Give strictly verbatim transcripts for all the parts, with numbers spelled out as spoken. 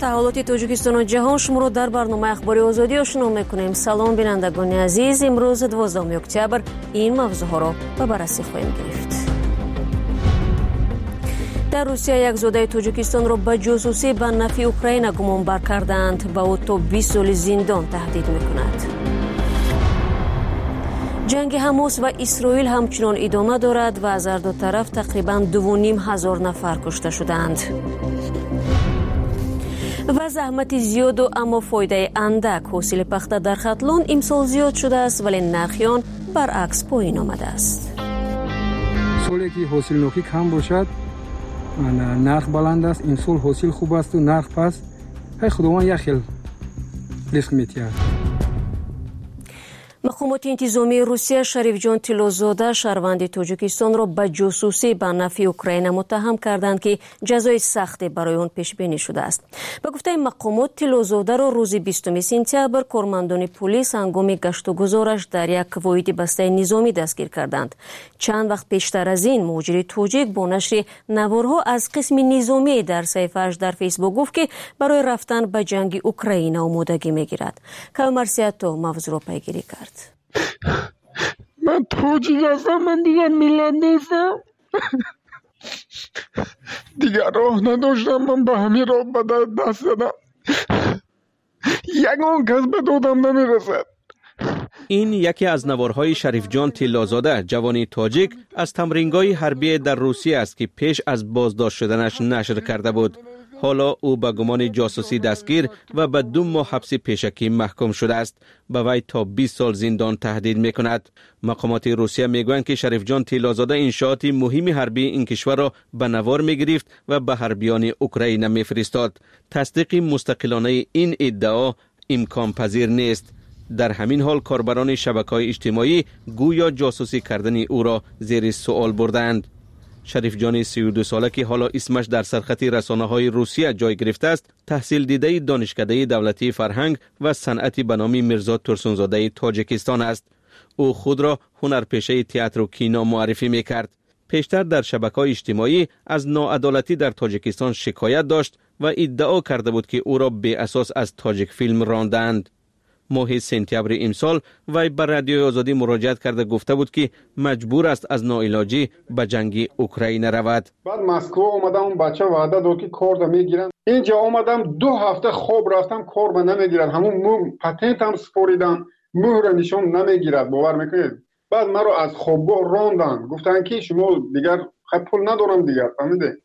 تحولات توجیکستان و جهان شما رو در برنامه اخباری آزادی آشنا میکنیم. سلام بینندگان عزیز، امروز دوازدهم اکتبر این موضوع ها را به بررسی خواهیم گرفت. در روسیه یک زاده توجیکستان را به جاسوسی به نفع اوکراین گمان بر کردند. به او تا بیست سال زندان تهدید میکند. جنگ حماس و اسرائیل همچنان ادامه دارد و از هر دو طرف تقریباً دو و نیم هزار نفر کشته شدند. و زحمت زیاد و اما فایده اندک حاصل پخته در ختلان امسال زیاد شده است، ولی نرخیان برعکس پایین آمده است. سالی که حاصل نوکی کم باشد نرخ بلند است، این سال حاصل خوب است و نرخ پست. ای خداوند یک خیل رزق می‌دهد. مقامات انتظامی روسیه شریف جان تیلوزاده شهروند تاجیکستان را به جاسوسی به نفع اوکراین متهم کردند که جزای سختی برای آن پیش بینی شده است. به گفته مقامات تیلوزاده را روز بیستم سپتامبر کارمندان پلیس هنگام گشت و گذارش در یک واحد بسته نظامی دستگیر کردند. چند وقت پیشتر از این مهاجر تاجیک با نشر نوارها از قسم نظامی در صفحه‌اش در فیسبوک گفت که برای رفتن به جنگ اوکراین آمادگی می‌گیرد. کامرسیاتو موضوع را پیگیری کرد. من تاجیک هستم، من دیگر ملت نیستم. دیگر راه نداشتم، من به همین راه به دست دادم. یگان کس به دادم نمیرسد. این یکی از نوارهای شریف جان تیلوزاده جوانی تاجیک از تمرینگاه حربی در روسیه است که پیش از بازداشت شدنش نشر کرده بود. حالا او به گمان جاسوسی دستگیر و به دو ماه حبس پیشکی محکوم شده است. به وی تا بیست سال زندان تهدید میکند. مقامات روسیه میگویند که شریف جان تیلوزاده انشاءات مهم حربی این کشور را به نوار میگرفت و به حربیان اوکراین میفرستاد. تصدیق مستقلانه این ادعا امکان پذیر نیست. در همین حال کاربران شبکه‌های اجتماعی گویا جاسوسی کردن او را زیر سوال بردند. شریف جان سی و دو ساله که حالا اسمش در سرخط رسانه‌های روسیه جای گرفته است، تحصیل دیده دانشکده دولتی فرهنگ و صنعت به نام میرزا ترسونزاده تاجیکستان است. او خود را هنرپیشه تئاتر و کینو معرفی می‌کرد. پیشتر در شبکه‌های اجتماعی از ناعدالتی در تاجیکستان شکایت داشت و ادعا کرده بود که او را به اساس از تاجیک فیلم راندند. ماه سپتامبر امسال وی بر رادیوی آزادی مراجعت کرده گفته بود که مجبور است از ناعلاجی به جنگ اوکراین رود. بعد مسکو اومدم، اون بچه وعده داد که کار میگیرن. اینجا اومدم دو هفته خواب رفتم، کار به نمیگیرن. همون مو پتنتم سپاریدم، مهر نشون نمیگیرد. باور میکنید؟ بعد من رو از خوابگاه راندن، گفتن که شما دیگر خب پول ندارم دیگر، فهمیده؟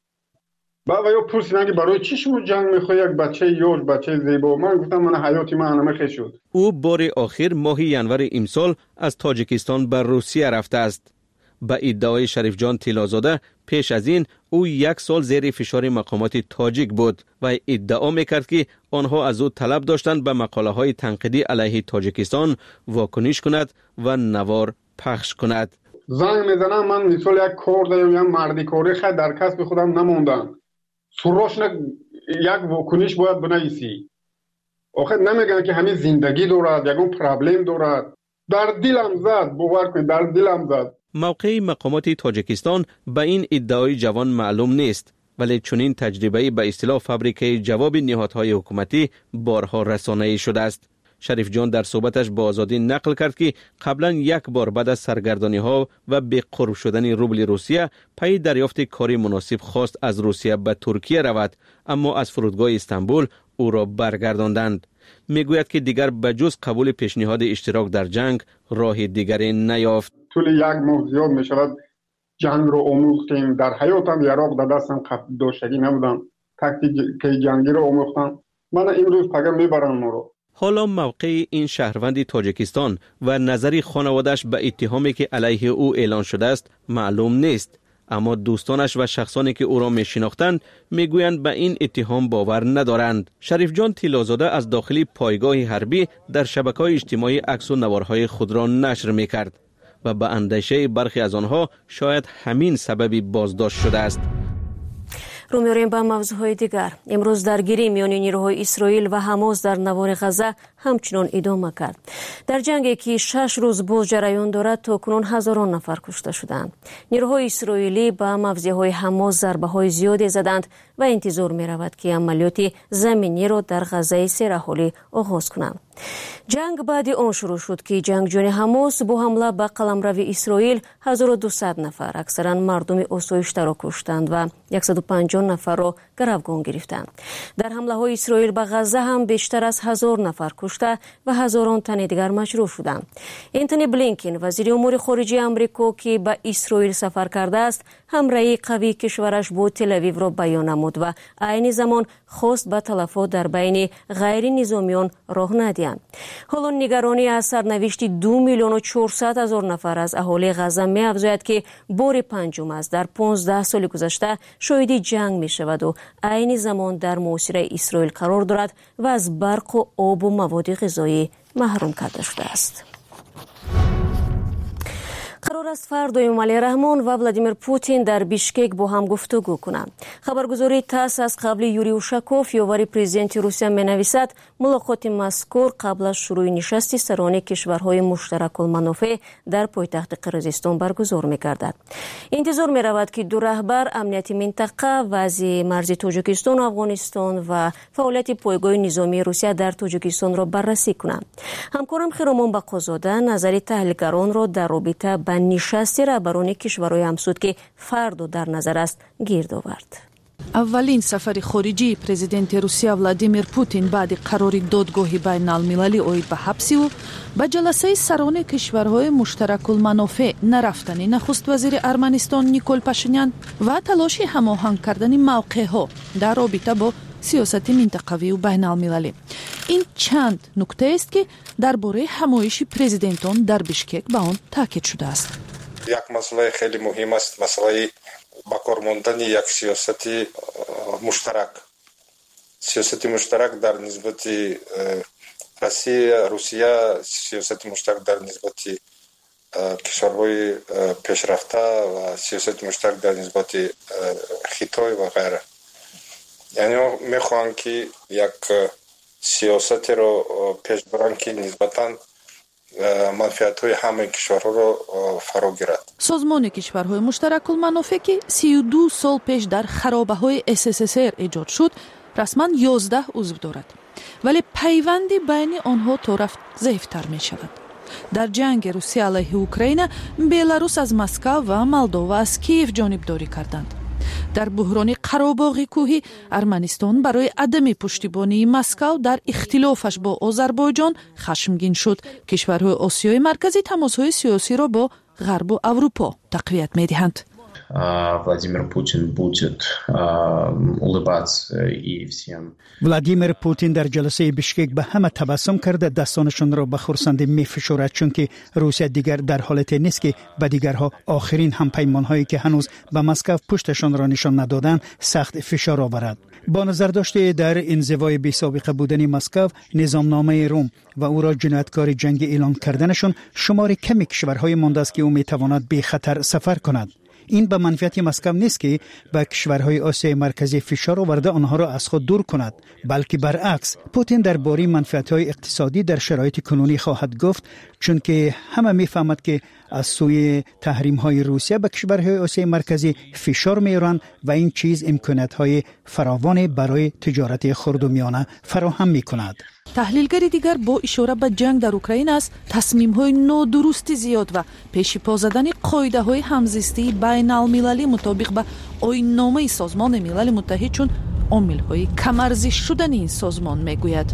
بعد یا پرسیدن که برای چی شما جنگ میخوای؟ یک بچه یوش بچه زیبا. من گفتم من حیاتی من نمیخواد شد. او بار آخر ماه ینور امسال از تاجیکستان به روسیه رفته است. به ادعای شریف جان تیلوزاده پیش از این او یک سال زیر فشار مقامات تاجیک بود و ادعا میکرد که آنها از او طلب داشتند به مقاله های تنقیدی علیه تاجیکستان واکنش کند و نوار پخش کند. زنگ میزنم من مثال یک کار دارم، یک مردی کاری خود در کسب خودم نموندم. سروش نه یک واکنش باید بنویسی. آخه نمیگن که همین زندگی دارد، یکون پرابلم دارد. در دلم زد، باور کنید در دلم زد. موقع مقامات تاجیکستان به این ادعای جوان معلوم نیست، ولی چنین تجربه به اصطلاح فابریکه جواب نهادهای حکومتی بارها رسانه‌ای شده است. شریف جان در صحبتش با آزادی نقل کرد که قبلا یک بار بعد از سرگردانی ها و به قرب شدن روبل روسیه پی دریافت کاری مناسب خواست از روسیه به ترکیه رود، اما از فرودگاه استانبول او را برگرداندند. میگوید که دیگر به جز قبول پیشنهاد اشتراک در جنگ راه دیگری نیافت. طول یک ماه زیاد می شود جنگ رو آموختیم. در حیاتم یراق در دستم داشتگی نبودم، تاکتیک جنگی رو آموختم. من امروز پگم میبرن ما رو. حالا موقع این شهروند تاجیکستان و نظری خانواده‌اش به اتهامی که علیه او اعلان شده است معلوم نیست، اما دوستانش و شخصانی که او را می شناختند می گویند به این اتهام باور ندارند. شریف جان تیلوزاده از داخل پایگاه حربی در شبکه‌های اجتماعی عکس و نوارهای خود را نشر می کرد و به اندیشه برخی از آنها شاید همین سببی بازداشت شده است. رو می‌آوریم به موضوعهای دیگر. امروز درگیری میان نیروهای اسرائیل و حماس در نوار غزه همچنان ادامه کرد. در جنگی که شش روز باز جریان دارد تاکنون هزاران نفر کشته شدند. نیروهای اسرائیلی به موضعهای حماس ضربه‌های زیادی زدند و انتظار می‌رود که عملیات زمینی را در غزه سرحالی آغاز کنند. جنگ بعد آن شروع شد که جنگجویان حماس با حمله به قلمرو اسرائیل هزار و دویست نفر اکثرا مردم آسایشته را کشتند و صد و پنجاه نفر را گروگان گرفتند. در حمله های اسرائیل به غزه هم بیشتر از هزار نفر کشته و هزاران تن دیگر مجروح شدند. انتونی بلینکن وزیر امور خارجه آمریکا که به اسرائیل سفر کرده است همراهی قوی کشورش با تل آویو را بیان نمود و عین زمان خواست به تلفات در بین غیر نظامیان راه ندهند. حالا نگرانی از سرنوشت دو میلیون و چهارصد هزار نفر از اهالی غزه می افزاید که بار پنجم است در پانزده سال گذشته شاهد جنگ می شود و عین زمان در محاصره اسرائیل قرار دارد و از برق و آب و مواد غذایی محروم کرده شده است. قرار است فردا امام علی رحمان و ولادیمیر پوتین در بیشکک با هم گفتگو کنند. خبرگزاری تاس از قبل یوری اوشاکوف یاوری پرزیدنت روسیه می‌نویسد ملاقات مذکور قبل از شروع نشست سران کشورهای مشترک المنافع در پایتخت قرقیزستان برگزار می‌گردد. انتظار می‌رود که دو رهبر امنیت منطقه، وضع مرزی تاجیکستان و افغانستان و فعالیت پایگاه نظامی روسیه در تاجیکستان را بررسی کنند. همکارم خیرامان بقازاده نظر تحلیلگران را در رابطه با نشست رهبران کشورهای همسود که فردا در نظر است گرد آورد. اولین سفر خارجی پرزیدنت روسیه ولادیمیر پوتین بعد قرار دادگاه بین المللی اوید به حبسی و به جلسه سران کشورهای مشترک المنافع نرفتن نخست وزیر ارمنستان نیکول پاشینیان و تلاش هماهنگ کردن موقعها در رابطه با سیاست منطقوی و بین المللی. این چند نکته است که درباره همایش پرزیدنتان در بیشکک به آن تاکید شده است. یک مسئله خیلی مهم است، مسئله با کار ماندن یک سیاست مشترک. سیاست مشترک در نسبت روسیه، روسیه سیاست مشترک در نسبت کشورهای پیشرفته و سیاست مشترک در نسبت خیتای و غیره. یعنی میخوان که یک سیاست رو پیش برن که نسبتاً منفعت های همه کشورها رو فرا گیرد. سازمان کشورهای مشترک المنافع که سی و دو سال پیش در خرابه های اس اس اس ار ایجاد شد رسما یازده عضو دارد، ولی پیوندی بین آنها تا رفت ضعیفتر می شود. در جنگ روسیه علیه اوکراین بلاروس از مسکو و مولدووا از کیف جانبداری کردند. در بحران قره‌باغ کوهی ارمنستان برای عدم پشتیبانی مسکو در اختلافش با آذربایجان خشمگین شد. کشورهای آسیای مرکزی تماس‌های سیاسی را با غرب و اروپا تقویت می‌دهند. Владимир Путин будет улыбаться и всем. ولادیمیر پوتین در جلسه بیشکک به همه تبسم کرده، دستانشان را به خرسندی می‌فشارد، چون که روسیه دیگر در حالت نیست که به دیگرها آخرین همپیمان‌هایی که هنوز به مسکو پشتشان را نشان ندادند سخت فشار آورد. با نظر داشته در انزوای بی سابقه بودن مسکو، نظامنامه روم و او را جنایتکار جنگی اعلام کردنشان، شمار کمی کشورهای مانده است که او می‌تواند بی خطر سفر کند. این به منفعت مسکو نیست که به کشورهای آسیای مرکزی فشار آورده آنها را از خود دور کند، بلکه برعکس. پوتین درباره منفعت‌های اقتصادی در شرایط کنونی خواهد گفت، چون که همه می‌فهمند که از سوی تحریم‌های روسیه به کشورهای آسیای مرکزی فشار می‌آورند و این چیز امکانات‌های فراوان برای تجارت خرد و میانه فراهم می‌کند. تحلیلگری دیگر با اشاره به جنگ در اوکراین است تصمیم‌های نادرستی زیاد و پیش پا زدن قاعده‌های همزیستی بین المللی مطابق به آیین‌نامه سازمان ملل متحد چون عامل‌های کم‌ارزش شدن این سازمان می‌گوید.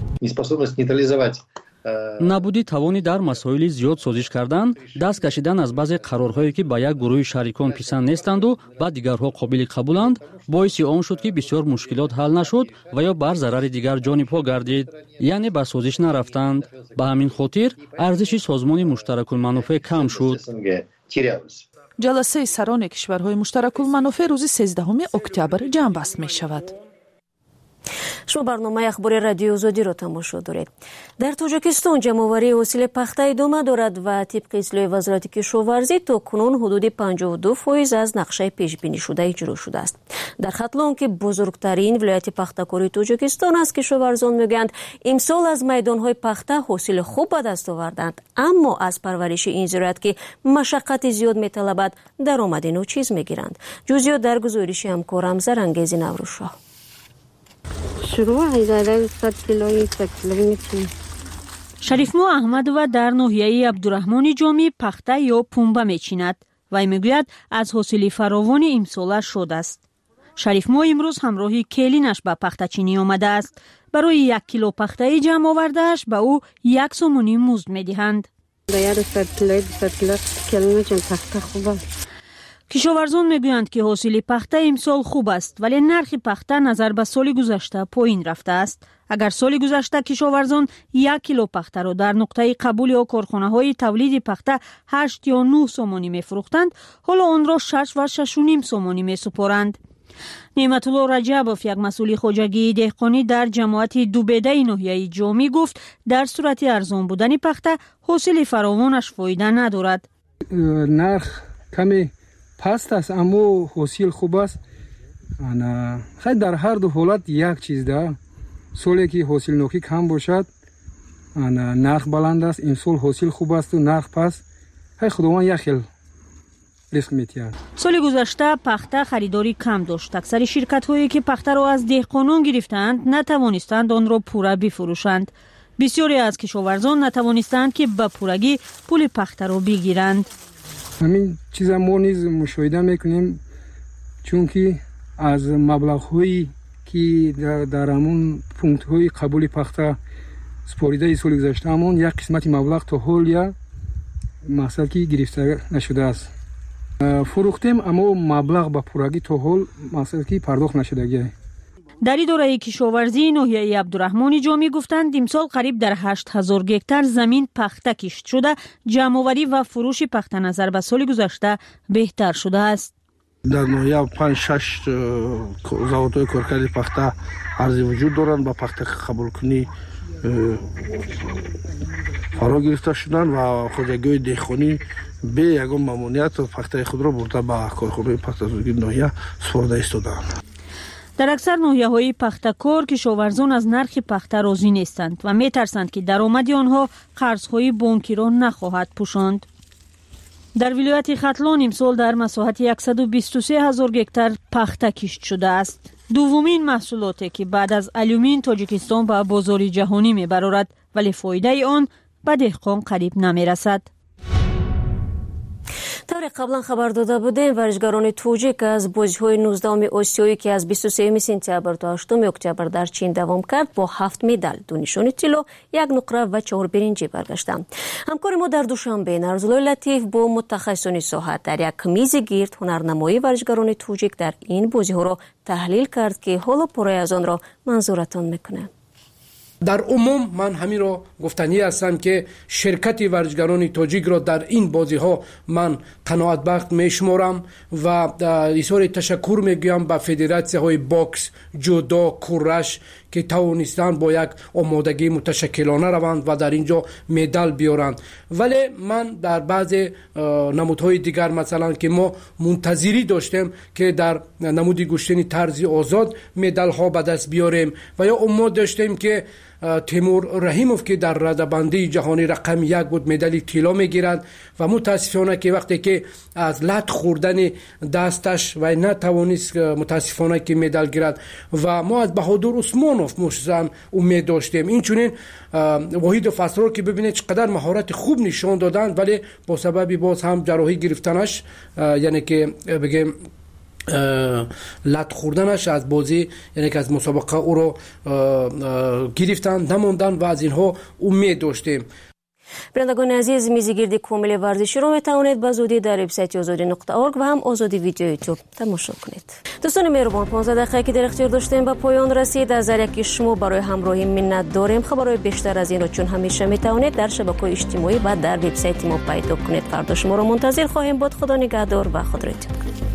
نبودی توانی در مسائل زیاد سازش کردن، دست کشیدن از بعضی قرارهایی که با یک گروه شریکان پسند نیستند و با دیگرها قابل قبولند باعث آن شد که بسیار مشکلات حل نشد و یا بر ضرر دیگر جانبها گردید، یعنی به سازش نرفتند. به همین خاطر ارزش سازمان مشترک المنافع کم شد. جلسه سران کشورهای مشترک المنافع روز سیزدهم اکتبر جمع بست می شود. شما برنامه اخباری رادیو آزادی را تماشا دارید. در تاجیکستان جمع‌آوری حاصل پخته ادامه دارد و طبق اطلاع وزارت کشاورزی تا کنون حدود پنجاه و دو درصد از نقشه پیش بینی شده اجرا شده است. در خطلان که بزرگترین ولایت پخته‌کاری تاجیکستان است، کشاورزان میگویند امسال از میدان‌های پخته حاصل خوب به دست آوردند، اما از پرورش این زراعت که مشقت زیاد می‌طلبد درآمد ناچیز می‌گیرند. جزئیات در گزارش همکارم زرنگیز نوروزشاه. شریفمو احمد و در ناحیه عبدالرحمن جامی پخته یا پنبه میچیند و میگوید از حاصل فراوان امسالش شده است. شریفمو امروز همراهی کلینش به پخته چینی آمده است. برای یک کیلو پخته جمع آوردهش به او یک سومونی مزد میدهند. کشاورزان میگویند که حاصل پخته امسال خوب است، ولی نرخ پخته نظر به سال گذشته پایین رفته است. اگر سال گذشته کشاورزان یک کیلو پخته را در نقطه قبول یا کارخانه های تولید پخته هشت یا نه سومانی میفروختند، حالا آن را شش و شش و نیم سومانی میسپارند. نعمت الله رجبوف، یک مسئول خواجگی دهقانی در جماعت دوبیده ناحیه جامی، گفت در صورت ارزان بودن پخته حاصل فراوانش فایده ندارد. نرخ کمی پست است اما حاصل خوب است. انا خیلی در هر دو حالت یک چیز ده. سالی که حاصل نوکی کم باشد انا نرخ بلند است، این سال حاصل خوب است و نرخ پست. خیلی خداوند یک خیل ریسک میتیاد. سال گذشته پخته خریداری کم داشت. اکثر شرکت هایی که پخته را از دهقانان گرفتند نتوانستند آن را پوره بفروشند. بسیاری از کشاورزان نتوانستند که به پورگی پول پخته را بگیرند. همین چیزا ما نیز مشاهده میکنیم، چون که از مبلغ هایی که در, در همون پونکت های قبول پخته سپاریده سال گذشته همون یک قسمت مبلغ تا حال یا مقصد که گرفته نشده است. فروختیم اما مبلغ به پورگی تا حال مقصد که پرداخت نشده. در اداره کشاورزی ناحیه عبدالرحمن جامی گفتند امسال قریب در هشت هزار گکتار زمین پخته کشت شده، جمع‌آوری و فروش پخته نظر به سال گذشته بهتر شده است. در ناحیه پنج شش زاویه‌های کارکرد پخته عرضی وجود دارند، با پخته قبول کنی فرا گرفته شدند و خواجگی دهقانی به یگان ممنوعیت پخته خود را برده به کارخانه پخته‌سازی ناحیه سپرده ایستادند. در اکثر ناحیه های پخته کار کشاورزان از نرخ پخته راضی نیستند و می ترسند که درآمد آنها قرض های بانکی را نخواهد پوشاند. در ولایت خطلان امسال در مساحت صد و بیست و سه هزار گکتار پخته کشت شده است. دومین محصولاتی که بعد از آلومین تاجیکستان به بازار جهانی می برآورد، ولی فایده آن به دهقان قریب نمی رسد. طور قبلا خبر داده بودیم ورزشکاران توجیک از بازی‌های نوزدهم آسیایی که از بیست و سوم سپتامبر تا هشتم اکتبر در چین دوام کرد با هفت مدال، دو نشان طلا، یک نقره و چهار برنجی برگشتند. همکار ما در دوشنبه نرزالای لطیف با متخصصان ساحت در یک میز گرد هنرنمایی ورزشکاران توجیک در این بازی‌ها را تحلیل کرد که حالا پرای از آن را منظورتان میکنه. در عموم من همین را گفتنی هستم که شرکت ورزشکاران تاجیک را در این بازی ها من قناعت بخش می شمارم و بسیار تشکر می گویم به فدراسیون های باکس، جودو، کورش که توانستند با یک آمادگی متشکلانه روند و در اینجا مدال بیارند. ولی من در بعض نمودهای دیگر مثلا که ما منتظری داشتیم که در نمود گشتنی طرز آزاد مدال ها به دست بیاریم و یا امید داشتیم که تیمور رحیموف که در رده‌بندی جهانی رقم یک بود مدال طلا میگیرد و متاسفانه که وقتی که از لط خوردن دستش و نتوانست متاسفانه که مدال گیرد و ما از بهادر عثمانوف مشزن امید داشتیم. این چونین وحید فسرور که ببینید چقدر مهارت خوب نشان دادند، ولی با سبب باز هم جراحی گرفتنش یعنی که بگیم لط خوردنش از بازی یعنی که از مسابقه او رو گرفتن نموندن و از اینها امید داشتیم. برندگان عزیز، میزگیردی کامل ورزشی رو میتوانید به زودی در وبسایت آزادی نقطه اورگ و هم آزادی ویدیو یوتیوب تماشا کنید. دوستان مهربان، پانزده دقیقه که در اختیار داشتیم به پایان رسید. از هر یک شما برای همراهی منت داریم. خبرهای بیشتر از این رو چون همیشه میتوانید در شبکه‌های اجتماعی و در وبسایت ما پیدا کنید. فردا شما رو منتظر خواهیم بود. خدا نگهدار و خود را احتیاط کنید.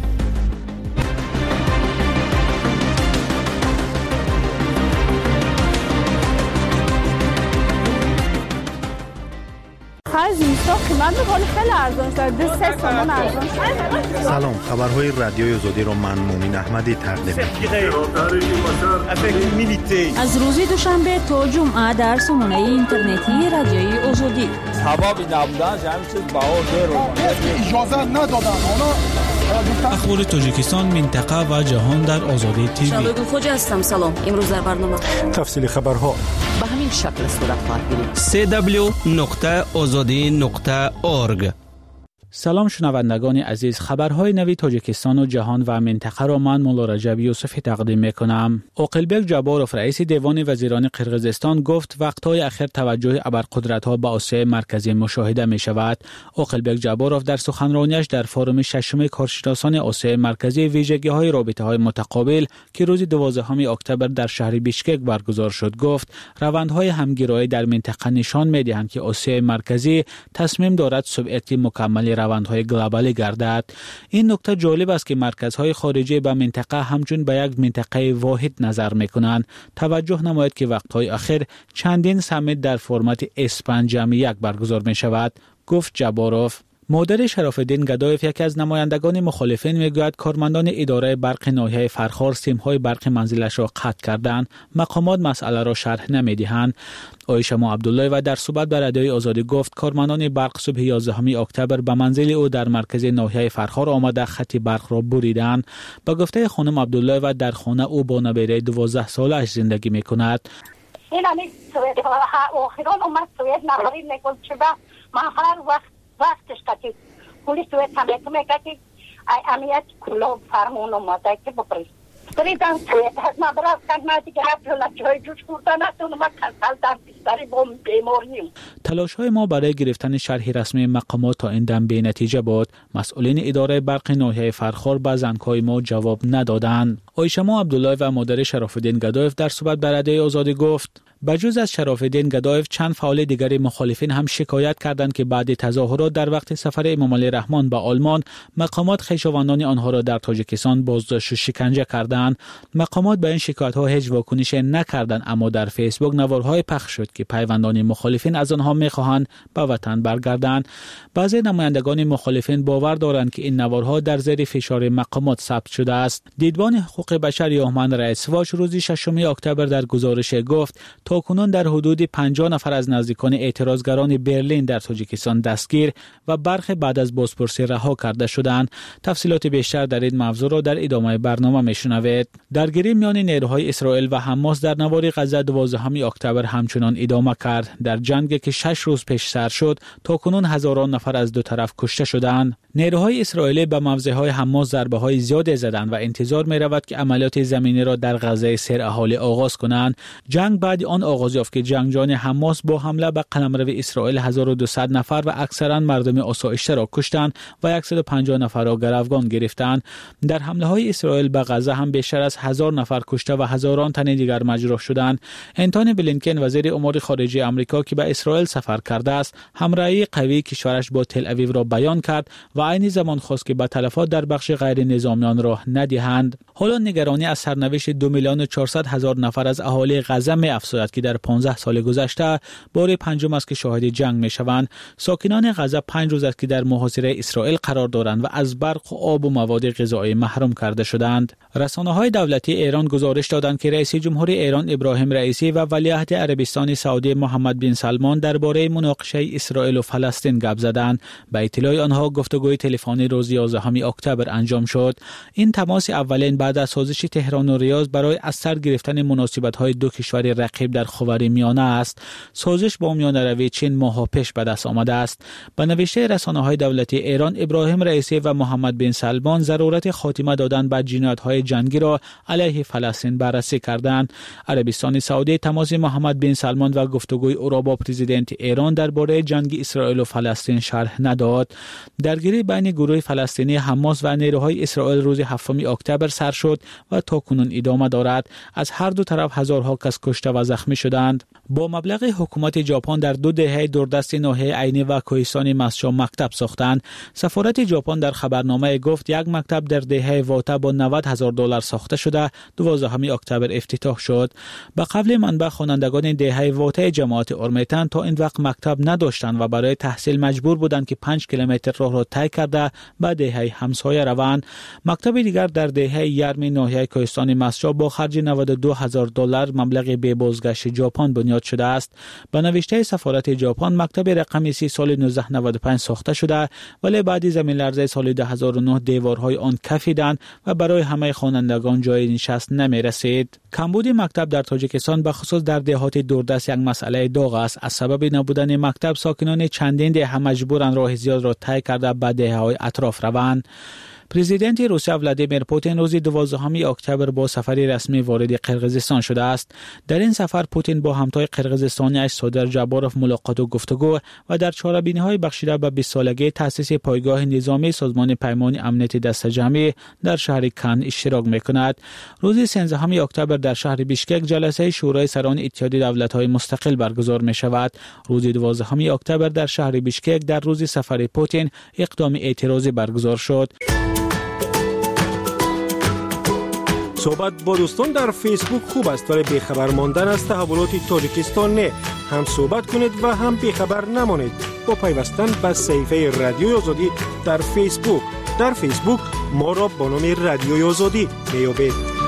از اینستا قیمت میکنه خیلی ارزان شده دو سه تومن ارزان شده. سلام، خبرهای رادیوی آزادی رو من مومن احمدی تقدیم می‌کنم. از روز دوشنبه تا جمعه در سامانه اینترنتی رادیوی آزادی. حبابی نبودن همین چیز باور اجازه ندادن. اخبار تاجیکستان، منطقه و جهان در آزادی تیوی. شبگون خوجه هستم. سلام. امروز در برنامه تفصیل خبرها به همین شکل صورت خواهد گرفت. سی دبلیو نقطه آزادی نقطه اورگ. سلام شنوندگان عزیز، خبرهای نوی تاجیکستان و جهان و منطقه را من مولا رجب یوسفی تقدیم میکنم. اوقلبک جباروف رئیس دیوان وزیران قرقیزستان گفت وقتهای اخیر توجه ابرقدرت‌ها به آسیای مرکزی مشاهده می شود. اوقلبک جباروف در سخنرانیش در فورم ششم کارشناسان آسیای مرکزی ویژگی‌های رابطه‌های متقابل که روز دوازدهم اکتبر در شهر بیشکک برگزار شد گفت روندهای همگرایی در منطقه نشان می‌دهند که آسیای مرکزی تصمیم دارد سبعت مکمل روندهای گلوبالی گردد. این نکته جالب است که مرکزهای خارجی به منطقه همچون به یک منطقه واحد نظر میکنند. توجه نماید که وقتهای اخیر چندین سمیت در فرمت اسپن جمع یک برگزار می شود، گفت جباروف. مادر شراف‌الدین گدایف یکی از نمایندگان مخالفین میگوید کارمندان اداره برق ناحیه فرخار سیم‌های برق منزلش را قطع کردند. مقامات مسئله را شرح نمی‌دهند. آیشما عبدالله و در صحبت با رادیوی آزادی گفت کارمندان برق صبح یازدهم اکتبر به منزل او در مرکز ناحیه فرخار آمده خط برق را بریدند. با گفته خانم عبدالله و در خانه او با نویره دوازده سالش زندگی می‌کند. این همی سوید آخران اومد سوید نهاری میگل چبا من هر وقت وقتش کتی پولیس سوید همیت میگه امیت کلوب فرمون اومده که بپریز بریدن سوید هست من براز کن ما دیگه رفت جای جوش کردن اتون ما کنسل در بیستاری بوم بیماریم. تلاش های ما برای گرفتن شرح رسمی مقامات تا این دم به نتیجه بود. مسئولین اداره برق ناحیه فرخار به زنگ‌های ما جواب ندادند. آیشما عبدالله و مادر شراف‌الدین گدایف در صحبت با رادیوی آزادی گفت بجز از شراف‌الدین گدایف چند فعال دیگر مخالفین هم شکایت کردند که بعد تظاهرات در وقت سفر امام علی رحمان به آلمان مقامات خویشاوندان آنها را در تاجیکستان بازداشت و شکنجه کردند. مقامات به این شکایت‌ها هیچ واکنشی نکردند، اما در فیسبوک نوارهای پخش شد که پیوندان مخالفین از آنها می‌خواهند به وطن برگردند. بعضی نمایندگان مخالفین باور دارند که این نوارها در زیر فشار مقامات ثبت شده است. دیدبان حقوق بشر یوهمن رئیس واش روز ششم اکتبر در گزارش گفت تاکنون در حدود پنجاه نفر از نزدیکان اعتراضگران برلین در تاجیکستان دستگیر و برخی بعد از بازپرسی رها کرده شدند. تفصیلات بیشتر در این موضوع را در ادامه برنامه میشنوید. درگیری میان نیروهای اسرائیل و حماس در نوار غزه دوازدهم اکتبر همچنان ادامه کرد. در جنگی که شش روز پیش سر شد تاکنون هزاران نفر از دو طرف کشته شدند. نیروهای اسرائیلی به موضعهای حماس ضربه‌های زیادی زدند و انتظار می‌رود که عملیات زمینی را در غزه سر اهالی آغاز کنند. جنگ بعد آن آغاز یافت که جنگجویان حماس با حمله به قلمرو اسرائیل هزار و دویست نفر و اکثرا مردم آسایشته را کشتند و صد و پنجاه نفر را گروگان گرفتند. در حمله‌های اسرائیل به غزه هم بیشتر از هزار نفر کشته و هزاران تن دیگر مجروح شدند. انتونی بلینکن وزیر امور خارجه آمریکا که به اسرائیل سفر کرده است، همراهی قوی کشورش با تل آویو را بیان کرد و عین زمان خواست که به تلفات در بخش غیر نظامیان راه ندهند. حالا نگرانی از سرنوشت دو میلیون و چهارصد هزار نفر از اهالی غزه می افزاید که در پانزده سال گذشته بار پنجم است که شاهد جنگ می شوند. ساکنان غزه پنج روز است که در محاصره اسرائیل قرار دارند و از برق و آب و مواد غذایی محروم کرده شدند. رسانه‌های دولتی ایران گزارش دادند که رئیس جمهور ایران ابراهیم رئیسی و ولیعهد عربستان سعودی محمد بن سلمان درباره مناقشه اسرائیل و فلسطین گپ زدند. به اطلاع آنها گفتگوی تلفنی روز یازدهم اکتبر انجام شد. این تماس اولین بعد از سازش تهران و ریاض برای از سر گرفتن مناسبت‌های دو کشور رقیب در خاورمیانه است. سازش با میانه‌روی چین ماه‌ها پیش به دست آمده است. به نوشته رسانه‌های دولتی ایران، ابراهیم رئیسی و محمد بن سلمان ضرورت خاتمه دادن به جنایت‌های جنگی را علیه فلسطین بررسی کردند. عربستان سعودی تماس محمد بن سلمان و گفتگوی او را با پرزیدنت ایران درباره جنگ اسرائیل و فلسطین شرح نداد. درگیری بین گروه فلسطینی حماس و نیروهای اسرائیل روز هفتم اکتبر سر شد و تاکنون ادامه دارد. از هر دو طرف هزارها کس کشته و زخمی زخمی شدند. با مبلغ حکومت ژاپن در دو دهه دوردست ناحیه عینی و کوهستان مسجا مکتب ساختند. سفارت ژاپن در خبرنامه گفت یک مکتب در دهه واتا با نود هزار دلار ساخته شده دوازدهم اکتبر افتتاح شد. به قول منبع خوانندگان دهه واتا جماعت اورمیتن تا این وقت مکتب نداشتند و برای تحصیل مجبور بودند که پنج کیلومتر راه را طی کرده به دهه همسایه روند. مکتب دیگر در دهه یارم ناحیه کوهستان مسجا با خرج نود و دو هزار دلار مبلغ به بازگشت ژاپن بنیاد شده است. به نوشته سفارت ژاپن مکتب رقمی سی سال نوزده نود و پنج ساخته شده ولی بعد زمین لرزه سال دو هزار و نه دیوارهای آن کفیدند و برای همه خوانندگان جای نشست نمی رسید. کمبود مکتب در تاجیکستان به خصوص در دهات دوردست یک مسئله داغ است. از سبب نبودن مکتب ساکنان چندین دهه مجبورند راه زیاد را طی کرده به دهه‌های اطراف روند. پرزیدنت روسیه ولادیمیر پوتین روز دوازدهم اکتبر با سفری رسمی وارد قرقیزستان شده است. در این سفر پوتین با همتای قرقیزستانی‌اش صادر جباروف ملاقات و گفتگو و در چاره‌بینی‌های بخشیده به بیست سالگی تأسیس پایگاه نظامی سازمان پیمان امنیت دست جمعی در شهر کن اشتراک می‌کند. روز سیزدهم اکتبر در شهر بیشکک جلسه شورای سران اتحاد دولت‌های مستقل برگزار می‌شود. روز دوازدهم اکتبر در شهر بیشکک در روز سفر پوتین اقدام اعتراضی برگزار شد. صحبت با دوستان در فیسبوک خوب است ولی بیخبر ماندن از تحولات تاجیکستان نه. هم صحبت کنید و هم بیخبر نمانید با پیوستن به صفحه رادیوی آزادی در فیسبوک. در فیسبوک ما را با نام رادیوی آزادی میابید.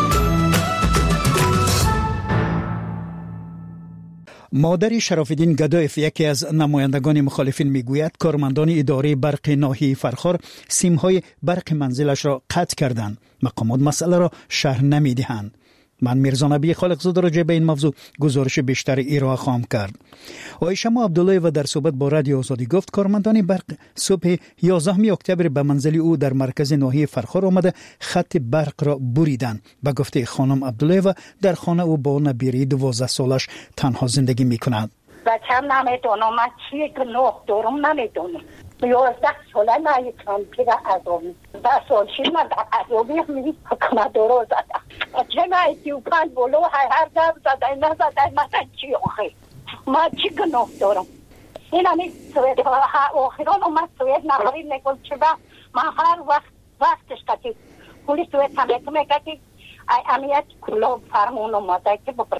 مادر شراف‌الدین گدایف یکی از نمایندگان مخالفین میگوید کارمندان اداره برق ناحیه فرخار سیم‌های برق منزلش را قطع کردند. مقامات مسئله را شرح نمی‌دهند. من میرزا نبی خالقزاده راجع به این موضوع گزارش بیشتر ارائه خواهم کرد. عایشه‌ما عبدالله و در صحبت با رادیو آزادی گفت کارمندان برق صبح یازدهم اکتبر به منزل او در مرکز ناحیه فرخار آمده خط برق را بریدند. به گفته خانم عبدالله و در خانه او با نبیری دوازده سالش تنها زندگی می‌کند. بچه‌م نمی‌دونم من چی گناه دارم نمی‌دونم. یازده ساله نایتم که عذابی ده سال شید من در عذابی می‌بینم حکمت درو زدم چه نایتی و پنج بلو هر در زده نزده مثلا چی آخه من چی گناه دارم این همی سوید آخران اومد سوید نهاری نگل چه با من هر وقت وقتش کتی پولی سوید همه کتی امیت کلاب فرمون اومده که بپرد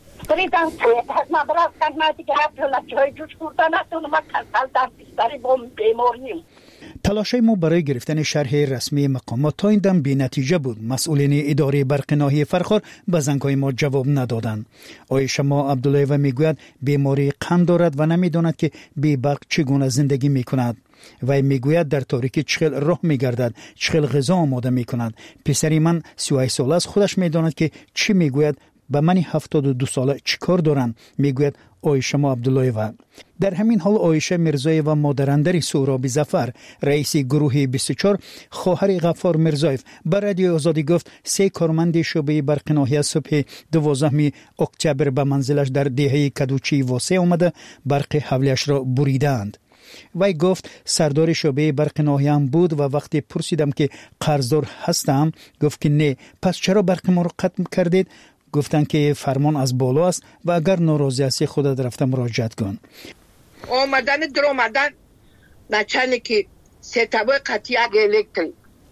بریدم سوید هست من براز کنم دیگه رفتولا چای جوش کردن نتونم من کنسل در بیستاری با بیماریم. تلاشای ما برای گرفتن شرح رسمی مقامات تا این دم بی نتیجه بود. مسئولین اداره برق ناحیه فرخار به زنگ‌های ما جواب ندادند. عایشه‌ما عبدالله و میگوید بیماری قند دارد و نمیداند که بی برق چگونه زندگی میکند. و میگوید در تاریکی چخیل راه میگردد، چخیل غذا آماده میکند. پسری من سی و هشت ساله است، خودش میداند که چی میگوید. به من هفتاد و دو ساله چیکار دارن؟ میگوید عایشه‌ما عبدالله. و در همین حال عایشه میرزایی و مادرندری سهراب ظفر رئیس گروه بیست و چهار خواهر غفار میرزایف به رادیو آزادی گفت سه کارمند شعبه برق ناحیه صبح دوازدهم اکتبر به منزلش در دهه کدوچی واسه آمده برق حولیش را بریدند. وی گفت سردار شعبه برق ناحیه هم بود و وقتی پرسیدم که قرضدار هستم گفت که نه. پس چرا برق ما را قطع کردید؟ گفتن که فرمان از بالا است و اگر ناراضی هستی خودت رفته مراجعت کن. آمدن در آمدن نچنه که سه تبای قطعی اگه الکتری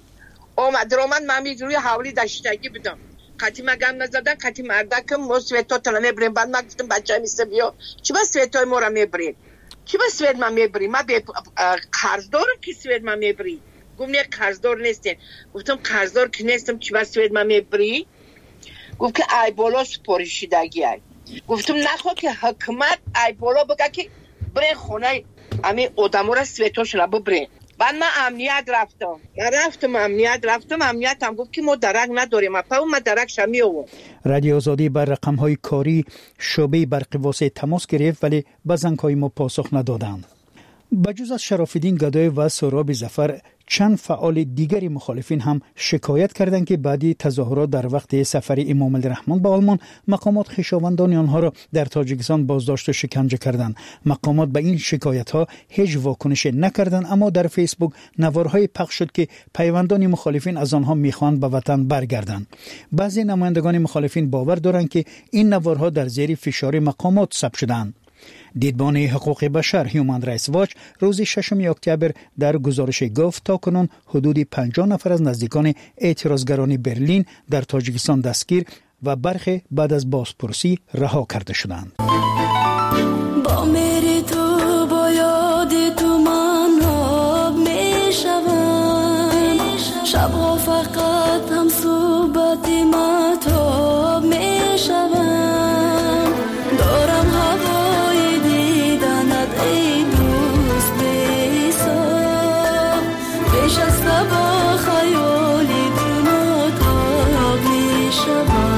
آمد در آمد من میگروی حوالی داشتگی بدم قطعی مگم نزدن قطعی مردکم ما سویتا تلا میبریم. بعد من گفتم بچه میسته بیا چی با سویتای ما را میبریم؟ چی با سویت من میبریم؟ من به قرضدار که سویت من میبریم؟ گفت نه قرضدار نیستین. گفتم قرضدار که نیستم چی با سویت من میبریم؟ گفت که ای بالا سپارشیدگی ای. گفتم نخوا که حکمت ای بالا بگه که برین خونه امی آدم را سویتاشون را ببرین. بعد من امنیت رفتم من رفتم امنیت رفتم امنیت هم گفت که ما درک نداریم. اپا ما درک شمی آورد. رادیو آزادی بر رقم های کاری شعبه برق واسه تماس گرفت ولی به زنگ‌های ما پاسخ ندادند. بجز از شراف‌الدین گدای و سهراب ظفر چند فعال دیگری مخالفین هم شکایت کردند که بعدی تظاهرات در وقت سفر امام الرحمن به آلمان مقامات خویشاوندان آنها را در تاجیکستان بازداشت و شکنجه کردند. مقامات به این شکایت ها هیچ واکنش نکردند، اما در فیسبوک نوارهای پخش شد که پیوندان مخالفین از آنها میخواهند به وطن برگردند. بعضی نمایندگان مخالفین باور دارند که این نوارها در زیر فشار مقامات ثبت شدند. دیدبان حقوق بشر هیومن رایتس واچ روز ششم اکتبر در گزارش گفت تا کنون حدود پنجاه نفر از نزدیکان اعتراضگران برلین در تاجیکستان دستگیر و برخی بعد از بازپرسی رها کرده شدند. با میری تو با یاد تو من آب می شوم، شبها فقط هم صحبت مهتاب می شوم، دارم هوای دیدنت ای دوست بی‌حساب، پیش از با خیالی تو ناتاب می شوم.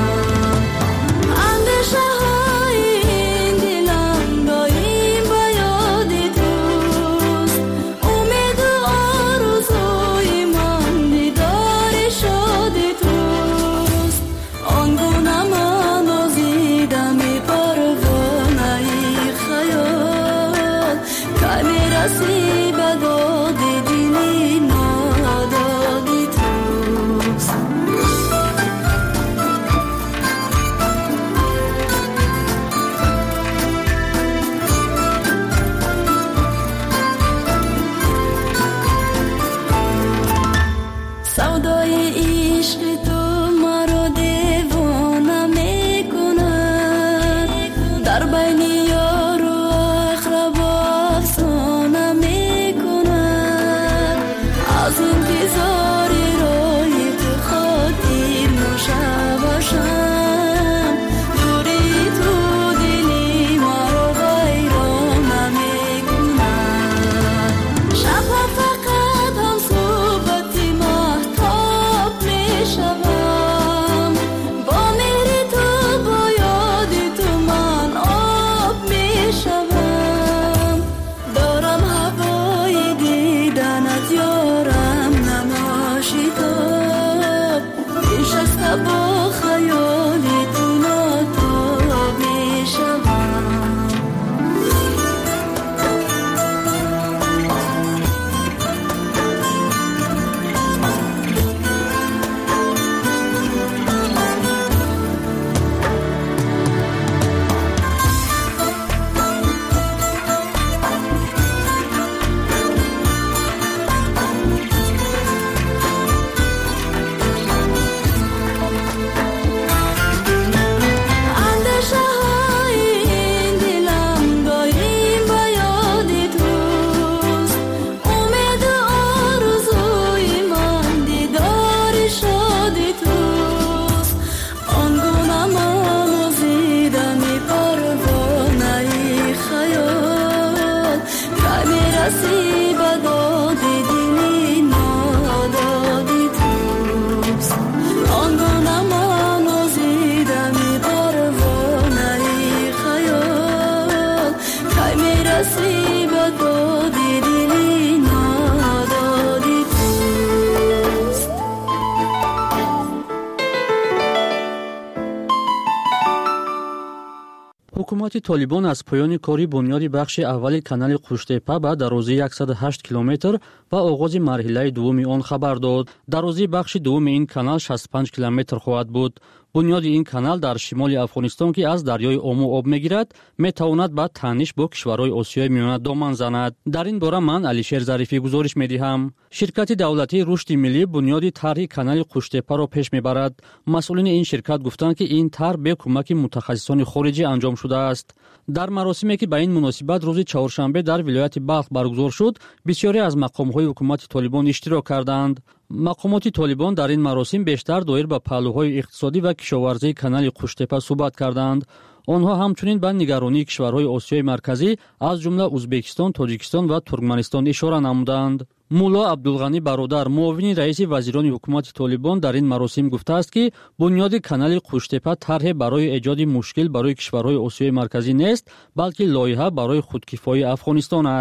حکومت طالبان از پایان کاری بنیاد بخش اولی کانال قوشتپه به درازی صد و هشت کیلومتر و آغاز مرحله دوم آن خبر داد. درازی بخش دوم این کانال شصت و پنج کیلومتر خواهد بود. بنیاد این کانال در شمال افغانستان که از دریای اومو آب میگیرد میتواند به تنش با کشورهای آسیای میانه دامن زند. در این باره من علیشیر ظریفی گزارش میدهم. شرکت دولتی رشد ملی بنیاد طرح کانال قوشتپه را پیش میبرد. مسئولین این شرکت گفتند که این طرح به کمک متخصصان خارجی انجام شده است. در مراسمی که به این مناسبت روز چهارشنبه در ولایت بلخ برگزار شد، بسیاری از مقام‌های حکومت طالبان اشتراک کردند. مقامات طالبان در این مراسم بیشتر دایر به پهلوهای اقتصادی و کشاورزی کانال قوشتپه صحبت کردند. آنها همچنین به نگرانی کشورهای آسیای مرکزی از جمله ازبکستان، تاجیکستان و ترکمنستان اشاره نمودند. مولا عبدالغنی برادر، معاون رئیس وزیران حکومت طالبان در این مراسم گفته است که بنیاد کانال قوشتپه طرح برای ایجاد مشکل برای کشورهای آسیای مرکزی نیست، بلکه لایحه برای خودکفایی افغانستان است.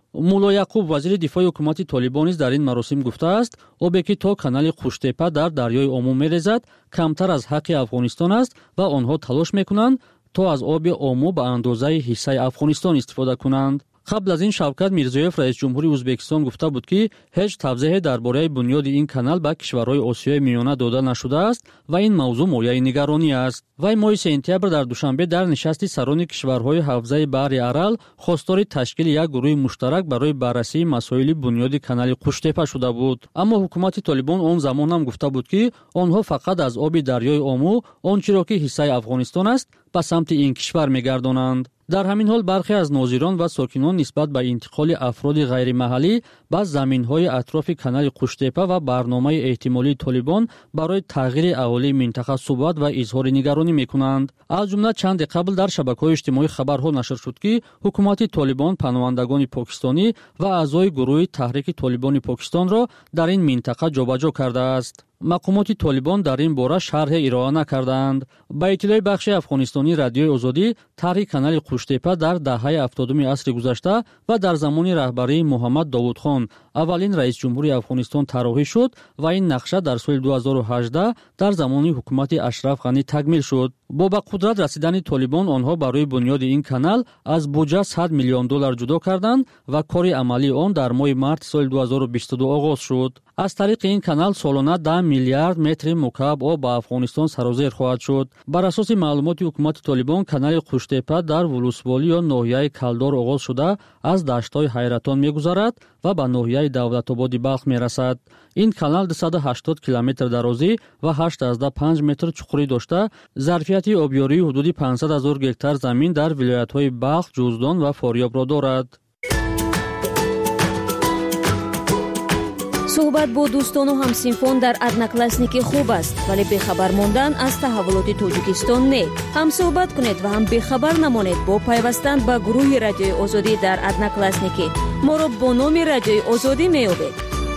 мулло яқуб вазири дифои ҳукумати толибон низ дар ин маросим гуфтааст обе ки то канали хуштепа дар дарёи ому мерезад камтар аз ҳаққи афғонистон аст ва онҳо талош мекунанд то аз оби ому ба андозаи ҳиссаи афғонистон истифода кунанд. қабл аз ин Шавкат Мирзоев раисҷумҳури Ӯзбекистон гуфта буд ки ҳеҷ тавзеҳе дар бораи бунёди ин канал ба кишварҳои Осиёи Миёна дода нашудааст ва ин мавзӯъ мояи нигаронӣ аст. Вай моҳи сентябр дар душанбе дар нишасти сарони кишварҳои ҳавзаи баҳри Арал хостори ташкили як гурӯҳи муштарак барои баррасии масоили бунёди канали Хуштепа шуда буд. аммо ҳукумати Толибон он замон ҳам гуфта буд ки онҳо фақат аз оби дарёи Ому ончиро ки ҳиссаи Афғонистон аст ба самти ин кишвар мегардонанд. дар ҳамин ҳол бархе аз нозирон ва сокинон нисбат ба интиқоли афроди ғайримаҳаллӣ ба заминҳои атрофи канали Хуштепа ва барномаи эҳтимолии Толибон барои тағйири аҳолии минтақа суҳбат ва изҳори нигаронӣ мекунанд. аз ҷумла чанде қабл дар шабакаҳои иҷтимоӣ хабарҳо нашр шуд ки ҳукумати Толибон паноҳандагони покистонӣ ва аъзои гурӯҳи таҳрики Толибони Покистонро дар ин минтақа ҷобаҷо кардааст. мақомоти Толибон дар ин бора шарҳе ироа накардаанд. ба иттилои бахши афғонистонӣ Радиои Озодӣ, тарҳи канали Хуштепа дар даҳаи ҳафтодуми асри гузашта ва дар замони раҳбарии Муҳаммад Довудхон, аввалин раисҷумҳури Афғонистон тароҳӣ шуд ва ин нақша дар соли ду ҳазору ҳаждаҳ дар замони ҳукумати Ашраф Ғанӣ такмил шуд. бо ба қудрат расидани Толибон онҳо барои бунёди ин канал аз буҷа сад миллион доллар ҷудо карданд ва кори амалии он дар моҳи марти соли ду ҳазору бисту ду оғоз шуд. аз тариқи ин канал солона даҳ миллиард метри мукааб об ба Афғонистон сарозер хоҳад шуд. бар асоси маълумоти ҳукумати Толибон, канали Хуштепа дар Вулусволӣ ё ноҳияи Калдор оғоз шуда аз даштҳои Ҳайратон мегузарад ва ба ноҳияи Давлатободи Балх мерасад. ин канал дусаду ҳаштод километр дарозӣ ва ҳаштода панҷ метр чуқурӣ дошта, зарфияти обёрии ҳудуди панҷсад ҳазор гектар замин дар вилоятҳои Балх, Ҷуздон ва Форёбро дорад. суҳбат бо дӯстону ҳамсинфон дар одноклассники хуб аст, вале бехабар мондан аз таҳаввулоти Тоҷикистон не. ҳам суҳбат кунед ва ҳам бехабар намонед бо пайвастан ба гурӯҳи Радиои Озодӣ дар одноклассники. моро бо номи Радиои Озодӣ меёбед.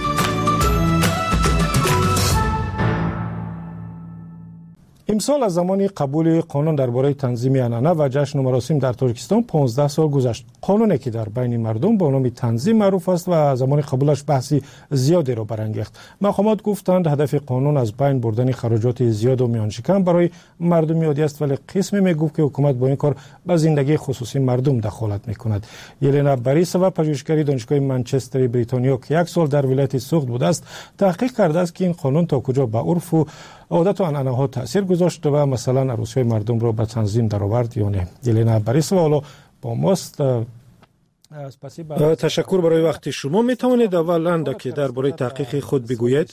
имсол аз замони қабули қонун дар бораи танзими анъана ва ҷашну маросим дар Тоҷикистон понздаҳ сол гузашт. қонуне ки дар байни мардум бо номи танзим маъруф аст ва замони қабулаш баҳси зиёдеро барангехт. мақомот гуфтанд ҳадафи қонун аз байн бурдани хароҷоти зиёду миёншикам барои мардумиёдӣ аст, вале қисме мегуфт ки ҳукумат бо ин кор ба зиндагии хусусии мардум дахолат мекунад. Елена Борисова, пажӯҳишгари донишгоҳи Манчестери Бритониё, ки як сол дар вилояти Суғд будааст, таҳқиқ кардааст ки ин қонун то куҷо ба урфу одату анъанаҳо таъсир гузошт ва масалан арӯсиҳои мардумро ба танзим даровард ё не. Елена Борисова ҳоло бо мост. ташаккур барои вақти шумо. метавонед аввал андаке дар бораи таҳқиқи худ бигӯед?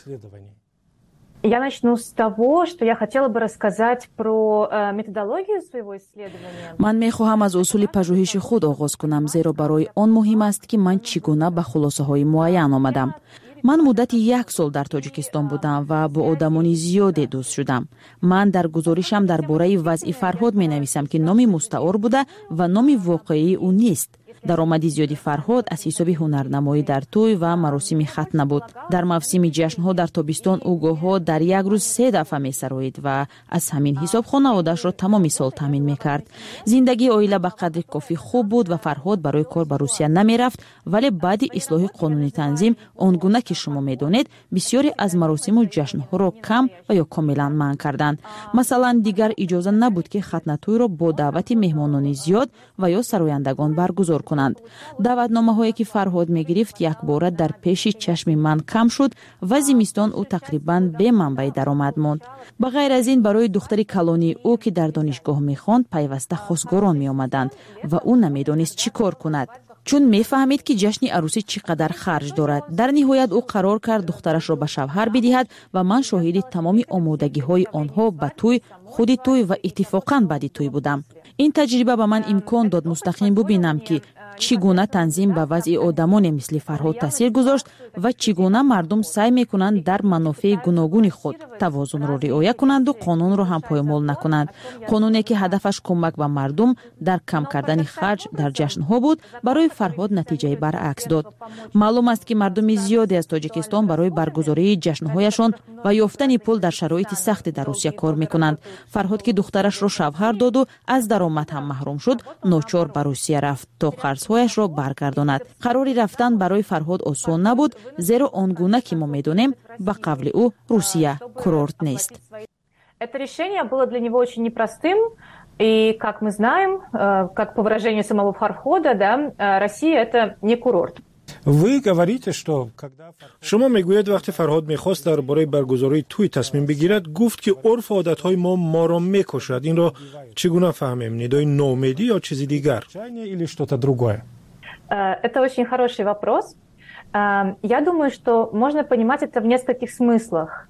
Я начну с того, что я хотела бы рассказать про э, методологию своего исследования. Ман мехоҳам аз усули пажӯҳиши худ оғоз кунам, зеро барои он муҳим аст ки ман чӣ гуна ба хулосаҳои муайян омадам. ман муддати як сол дар Тоҷикистон будам ва бо одамони зиёде дӯст шудам. ман дар гузоришам дар бораи вазъи Фарҳод менависам ки номи мустаъор буда ва номи воқеии ӯ нест. даромади зиёди Фарҳод аз ҳисоби ҳунарнамоӣ дар тӯй ва маросими хатна буд. дар мавсими ҷашнҳо дар тобистон ӯ гоҳҳо дар як рӯз се дафъа месароид ва аз ҳамин ҳисоб хонаводаашро тамоми сол таъмин мекард. зиндагии оила ба қадри кофӣ хуб буд ва Фарҳод барои кор ба Русия намерафт, вале баъди ислоҳи қонуни танзим он гуна ки шумо медонед, бисёре аз маросиму ҷашнҳоро кам ва ё комилан манъ карданд. масалан, дигар иҷоза набуд ки хатнатӯйро бо даъвати меҳмонони зиёд ва ё сарояндагон баргузор کنند. دعوتنامه‌هایی که فرهاد می‌گرفت یک بار در پیش چشم من کم شد و زمستان او تقریباً به منبع درآمد ماند. به غیر از این برای دختری کلانی او که در دانشگاه می‌خواند پیوسته خواستگاران می‌آمدند و او نمی‌دانست چی کار کند. چون می‌فهمید که جشن عروسی چقدر خرج دارد. در نهایت او قرار کرد دخترش را به شوهر بدهد و من شاهد تمام آمادگی‌های آنها به توی، خود توی و اتفاقاً بعد توی بودم. این تجربه به من امکان داد مستقیم ببینم که چگونه تنظیم به وضع آدمان مثل فرهاد تاثیر گذاشت و چگونه مردم سعی میکنند در منافع گوناگون خود توازن را رعایت کنند و قانون را هم پایمال نکنند. قانونی که هدفش کمک به مردم در کم کردن خرج در جشن‌ها بود، برای فرهاد نتیجه برعکس داد. معلوم است که مردم زیادی از تاجیکستان برای برگزاری جشن‌هایشان و یافتن پول در شرایط سخت در روسیه کار میکنند. فرهاد که دخترش را شوهر داد و از درآمد هم محروم شد، ناچار به روسیه رفت تا قرض مرزهایش را برگرداند. قراری رفتن برای فرهاد آسان نبود، زیرا آنگونه که ما می‌دانیم به قول او روسیه کورورت نیست. Это решение было для него очень непростым, и, как мы знаем, как по выражению самого Фархода, да, Россия – это не курорт. Вы говорите, что شما میگوید وقتی فرهاد میخواست درباره برگزاری توی تصمیم بگیرد گفت که عرف و عادتهای ما ما را میکشد. این را چگونه فهمیم؟ ندای نومیدی یا چیزی دیگر؟ Или что-то другое? Это очень хороший вопрос. Я думаю, что можно понимать это в нескольких смыслах.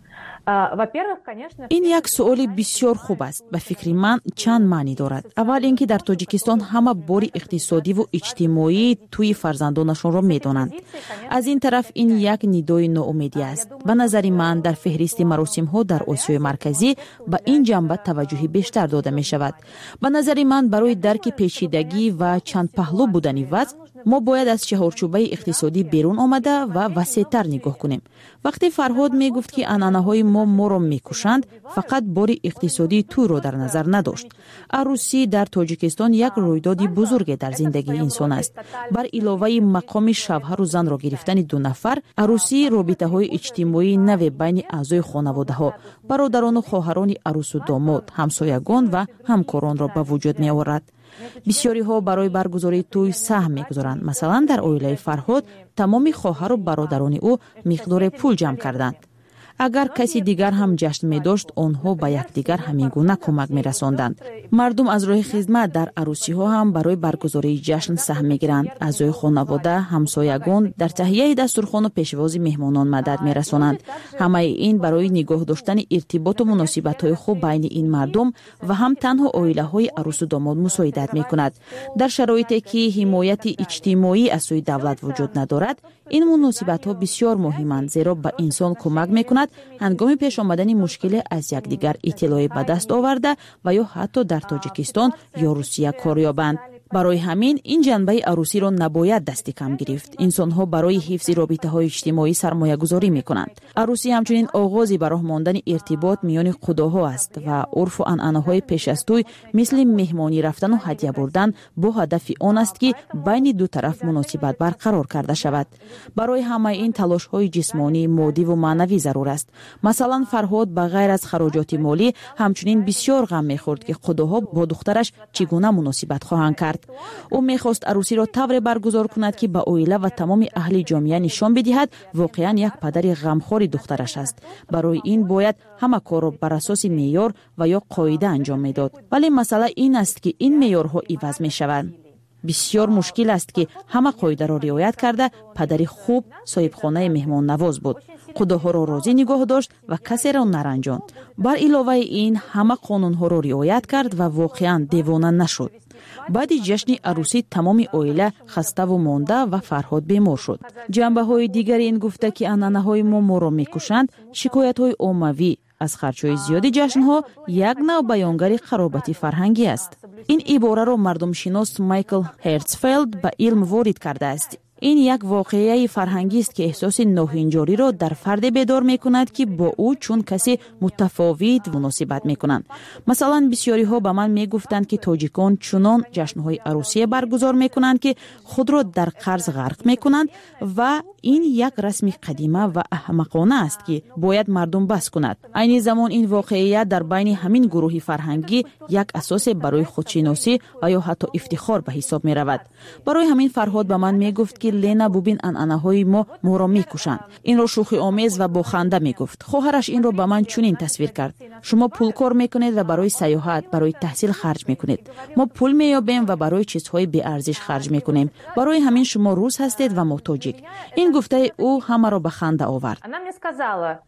این یک سؤال بسیار خوب است. به فکر من چند معنی دارد. اول اینکه در تاجیکستان همه باری اقتصادی و اجتماعی توی فرزندانشان را میدانند. از این طرف این یک ندای ناامیدی است. به نظر من در فهرست مراسم ها در آسیای مرکزی به این جنبه توجه بیشتر داده می شود. به نظر من برای درک پیچیدگی و چند پهلو بودن وضع ما باید از چهارچوبه اقتصادی بیرون آمده و وسیع‌تر نگاه کنیم. وقتی فرهاد می گفت که عنعنه‌های ما ما را میکشند، فقط باری اقتصادی تو را در نظر نداشت. عروسی در تاجیکستان یک رویدادی بزرگ در زندگی انسان است. بر علاوه مقام شوهر و زن را گرفتن دو نفر، عروسی رابطه‌های اجتماعی نو بین اعضای خانواده‌ها، برادران و خواهران عروس و داماد، همسایگان و همکاران را به وجود می آورد. بسیاری ها برای برگزاری توی سهم میگذارند. مثلا در عائله فرهاد تمام خواهر و برادران او مقدار پول جمع کردند. اگر کسی دیگر هم جشن می داشت، آنها به یکدیگر همین گونه کمک می رساندند. مردم از راه خدمت در عروسی ها هم برای برگزاری جشن سهم می گیرند. اعضای خانواده، همسایگان در تهیه دسترخوان و پیشواز مهمانان مدد می رسانند. همه این برای نگاه داشتن ارتباط و مناسبت های خوب بین این مردم و هم تنها عائله های عروس و داماد مساعدت می کند. در شرایطی که حمایت اجتماعی از سوی دولت وجود ندارد، این مناسبت ها بسیار مهمند، زیرا به انسان کمک می کند هنگام پیش آمدن مشکل از یکدیگر اطلاع به دست آورده و یا حتی در تاجیکستان یا روسیه کار یابند. برای همین این جنبه عروسی را نباید دست کم گرفت. انسان ها برای حفظ رابطه های اجتماعی سرمایه گذاری می کنند. عروسی همچنین آغازی به راه ماندن ارتباط میان خداها است و عرف و عنعنه های پیش از توی مثل مهمانی رفتن و هدیه بردن با هدف آن است که بین دو طرف مناسبت برقرار کرده شود. برای همه این تلاش های جسمانی، مادی و معنوی ضرور است. مثلا فرهاد به غیر از خراجات مالی همچنین بسیار غم می‌خورد که خداها با دخترش چگونه مناسبت خواهند کرد. او میخواست عروسی را طوری برگزار کند که به عائله و تمام اهل جامعه نشان بدهد واقعا یک پدر غمخوار دخترش است. برای این باید همه کار را بر اساس معیار و یا قاعده انجام میداد. ولی مسئله این است که این معیارها عوض میشوند. بسیار مشکل است که همه قاعده را رعایت کرده پدری خوب صاحب خانه مهمان نواز بود. خداها را راضی نگاه داشت و کسی را نرنجاند. بر علاوه این همه قانون ها را رعایت کرد و واقعا دیوانه نشد. بعد جشن عروسی تمام عائله خسته و مانده و فرهاد بیمار شد. جنبه های دیگری این گفته که عنعنه های ما ما را میکشند، شکایت های عمومی از خرچهای زیادی جشن ها یک نوع بیانگر خرابت فرهنگی است. این عباره را مردم شناس مایکل هرتزفلد به علم وارد کرده است. این یک واقعه فرهنگی است که احساس ناهنجاری را در فرد بیدار می کند که با او چون کسی متفاوت مناسبت می کنند. مثلا بسیاری ها به من می گفتند که تاجیکان چنان جشن‌های عروسی برگزار می کنند که خود را در قرض غرق می کنند و این یک رسم قدیمه و احمقانه است که باید مردم بس کند. عین زمان این واقعه در بین همین گروه فرهنگی یک اساس برای خودشناسی و یا حتی افتخار به حساب می رود. برای همین فرهاد به من می گفت که لینا ببین عنعنه های ما ما را می کشند. این را شوخی آمیز و با خنده می گفت. خواهرش این را به من چنین تصویر کرد: شما پول کار می کنید و برای سیاحت، برای تحصیل خرج می کنید. ما پول می یابیم و برای چیزهای بی ارزش خرج می کنیم. برای همین شما روس هستید و ما تاجیک. این گفته او همه را به خنده آورد. Она мне сказала,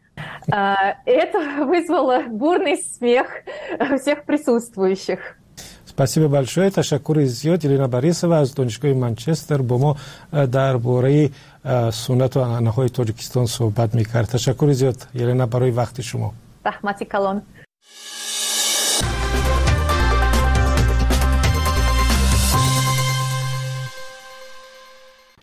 это вызвало бурный смех всех присутствующих. спасибо большое. تشکر زیاد. یلنا باریسова از دانشگاه منچستر با ما درباره سنت و عنعنه‌های تاجیکستان صحبت می‌کرد. تشکر زیاد یلنا برای وقت شما. رحمتی کلان.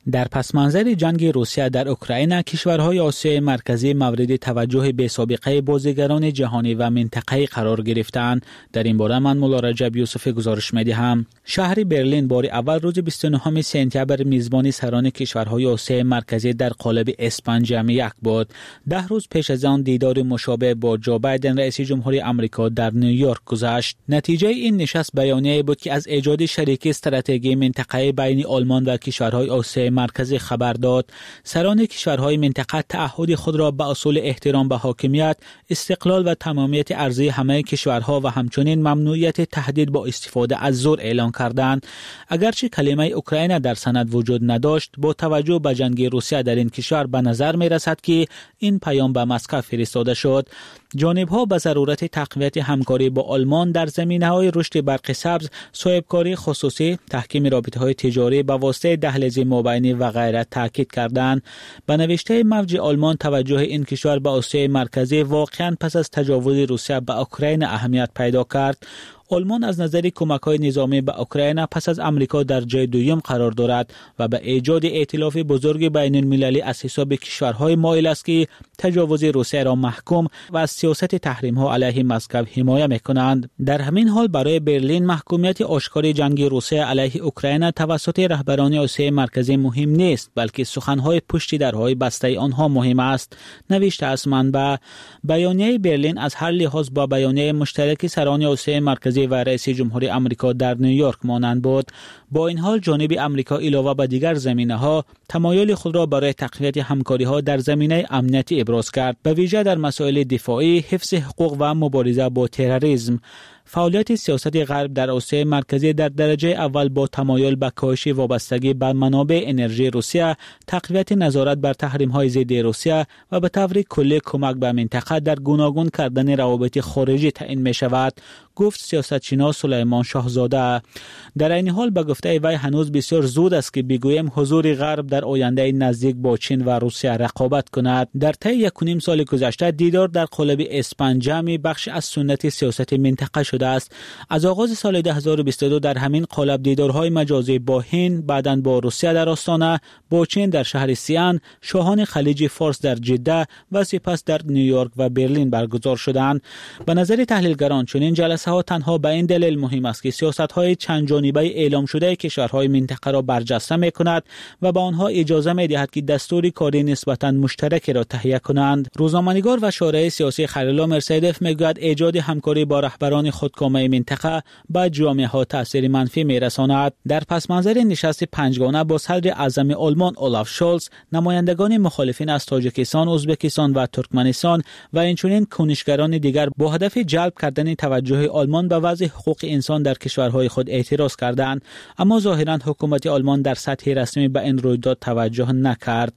در پس منظر جنگ روسیه در اوکراین، کشورهای آسیای مرکزی مورد توجه بی‌سابقه بازیگران جهانی و منطقه‌ای قرار گرفتند. در این باره من مولا رجب یوسفی گزارش می‌دهم. شهر برلین بار اول روز بیست و نهم سپتامبر میزبانی سران کشورهای آسیای مرکزی در قالب اسپان جمع یک بود. ده روز پیش از آن دیدار مشابه با جو بایدن رئیس جمهوری آمریکا در نیویورک گذشت. نتیجه این نشست بیانیه‌ای بود که از ایجاد شریکی استراتژی منطقه‌ای بین آلمان و کشورهای آسیای مرکزی خبر داد. سران کشورهای منطقه تعهد خود را به اصول احترام به حاکمیت، استقلال و تمامیت ارضی همه کشورها و همچنین ممنوعیت تهدید با استفاده از زور اعلان کردند. اگرچه کلمه اوکراین در سند وجود نداشت، با توجه به جنگ روسیه در این کشور به نظر می رسد که این پیام به مسکو فرستاده شد. جانب‌ها به ضرورت تقویت همکاری با آلمان در زمینه‌های رشد برق سبز، صاحبکاری خصوصی، تحکیم رابطه‌های تجاری به واسطه دهلیز مابینی و غیره تاکید کردند. به نوشته موج آلمان، توجه این کشور به آسیای مرکزی واقعاً پس از تجاوز روسیه به اوکراین اهمیت پیدا کرد. آلمان از نظر کمک‌های نظامی به اوکراین پس از امریکا در جای دوم قرار دارد و به ایجاد ائتلاف بزرگ بین المللی از حساب کشورهای مایل است که تجاوز روسیه را محکوم و از سیاست تحریم‌ها علیه مسکو حمایت می‌کنند. در همین حال برای برلین محکومیت آشکار جنگ روسیه علیه اوکراین توسط رهبران آسیای مرکزی مهم نیست، بلکه سخن‌های پشت درهای بسته آنها مهم است. نوشته است منبع. بیانیه برلین از هر لحاظ با بیانیه مشترک سران آسیای مرکزی و رئیس جمهوری آمریکا در نیویورک مانند بود. با این حال جانب آمریکا علاوه بر دیگر زمینه‌ها تمایل خود را برای تقویت همکاری‌ها در زمینه امنیتی ابراز کرد، به ویژه در مسائل دفاعی، حفظ حقوق و مبارزه با تروریسم. فعالیت سیاست غرب در آسیای مرکزی در درجه اول با تمایل به کاهش وابستگی به منابع انرژی روسیه، تقویت نظارت بر تحریم‌های ضد روسیه و به طور کلی کمک به منطقه در گوناگون کردن روابط خارجی تعیین می‌شود، گفت سیاستشناس سلیمان شاهزاده. در این حال به گفته وی هنوز بسیار زود است که بگوییم حضور غرب در آینده نزدیک با چین و روسیه رقابت کند. در طی یک و نیم سال گذشته دیدار در قالب اسپان جمع بخش از سنت سیاست منطقه شده است. از آغاز سال دو هزار و بیست و دو در همین قالب دیدارهای مجازی با هند، بعداً با روسیه در آستانه، با چین در شهر سیان، شاهان خلیج فارس در جده و سپس در نیویورک و برلین برگزار شدند. به نظر تحلیلگران چنین جلسه ها تنها به این دلیل مهم است که سیاست‌های چند جانبه اعلام شده کشورهای منطقه را برجسته می‌کند و به آنها اجازه می‌دهد که دستور کاری نسبتاً مشترک را تهیه کنند. روزنامه‌نگار و شارح سیاسی خلیلا مرسیدف می‌گوید ایجاد همکاری با رهبران خودکامه منطقه به جامعه‌ها تأثیر منفی می‌رساند. در پس منظر نشست پنجگانه با صدر اعظم آلمان اولاف شولز، نمایندگان مخالفین از تاجیکستان، ازبکستان و ترکمنستان و اینچنین کنشگران دیگر با هدف جلب کردن توجه آلمان به وضع حقوق انسان در کشورهای خود اعتراض کردند، اما ظاهراً حکومت آلمان در سطح رسمی به این رویداد توجه نکرد.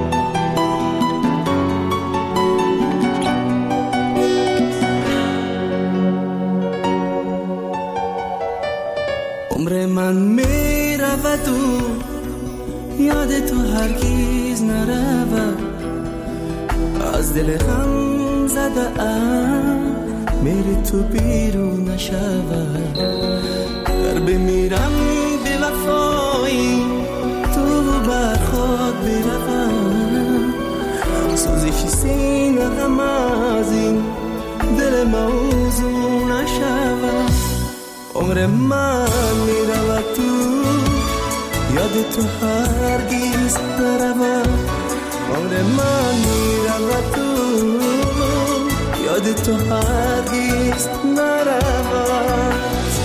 عمر من می رود و یاد تو هرگیز نرود، از دل غم زده ام میری تو بیرون نشود، در بمیرم به وفایی تو بر خود بروم، سوزش سینه غم از این دل موضوع نشود. عمر من میرود تو یاد تو هرگیز نرود، عمر من میرود تو یاد تو هرگیز نرود.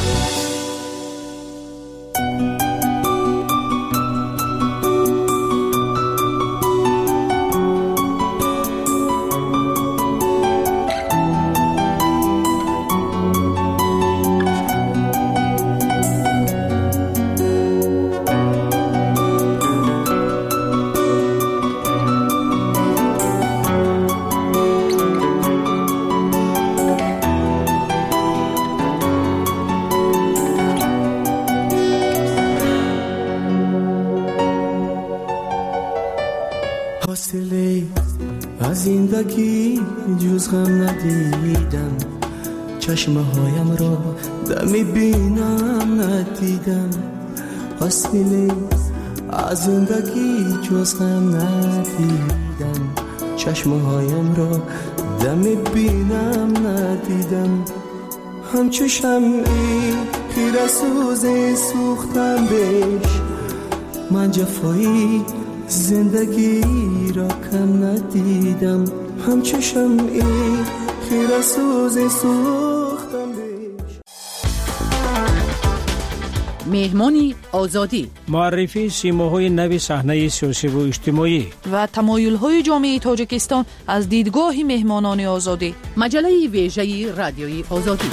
زندگی جز غم ندیدم، چشمه هایم را دمی بینم ندیدم، حاصله از زندگی جز غم ندیدم، چشمهایم را دم بینم ندیدم، همچو شمعی خیره سوزی سوختم بهش، من جفایی زندگی را کم ندیدم، همچو شمعی خیره سوزی سوختم بهش. مهمانی آزادی، معرفی سیماهای نوی صحنه سیاسی و اجتماعی و تمایل‌های جامعه تاجیکستان از دیدگاه مهمانان آزادی. مجله ویژه رادیوی آزادی.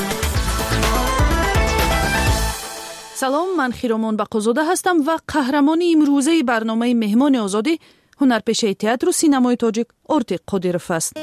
سلام، من خیرامان بقازاده هستم و قهرمان امروزه برنامه مهمان آزادی هنرپیشه تئاتر و سینمای تاجیک ارتیق قادیروف است.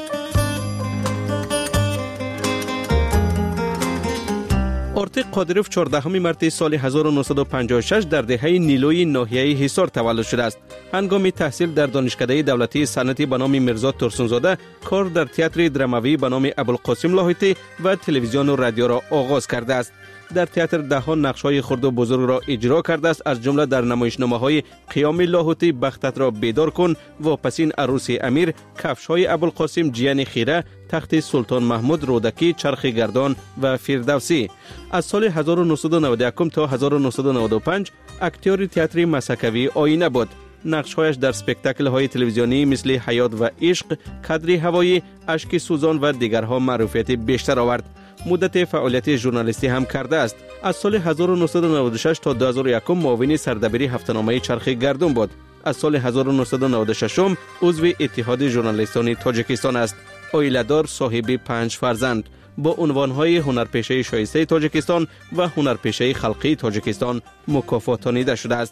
ارتیق قادیروف چهاردهم مارس سال هزار و نهصد و پنجاه و شش در دهه نیلوی ناحیه حصار تولد شده است. هنگام تحصیل در دانشکده دولتی صنعتی به نام میرزا ترسونزاده کار در تئاتر دراموی به نام ابوالقاسم لاهوتی و تلویزیون و رادیو را آغاز کرده است. در تئاتر دهها نقش‌های خرد و بزرگ را اجرا کرده است، از جمله در نمایشنامه‌های قیام لاهوتی، بختت را بیدار کن، واپسین عروس امیر، کفش‌های ابوالقاسم، جیان خیره، تخت سلطان محمود، رودکی، چرخ گردان و فردوسی. از سال هزار و نهصد و نود و یک تا هزار و نهصد و نود و پنج اکتور تئاتر مسکوی آینه بود. نقش‌هایش در اسپکتاکل‌های تلویزیونی مثل حیات و عشق، کادری هوایی، اشک سوزان و دیگرها معروفیت بیشتر آورد. مدت فعالیت ژورنالیستی هم کرده است. از سال هزار و نهصد و نود و شش تا دو هزار و یک معاون سردبیری هفته‌نامه چرخ گردون بود. از سال هزار و نهصد و نود و شش عضو اتحاد ژورنالیستان تاجیکستان است. عائله‌دار، صاحب پنج فرزند، با عنوان‌های هنرپیشه شایسته تاجیکستان و هنرپیشه خلقی تاجیکستان مکافاتانیده شده است.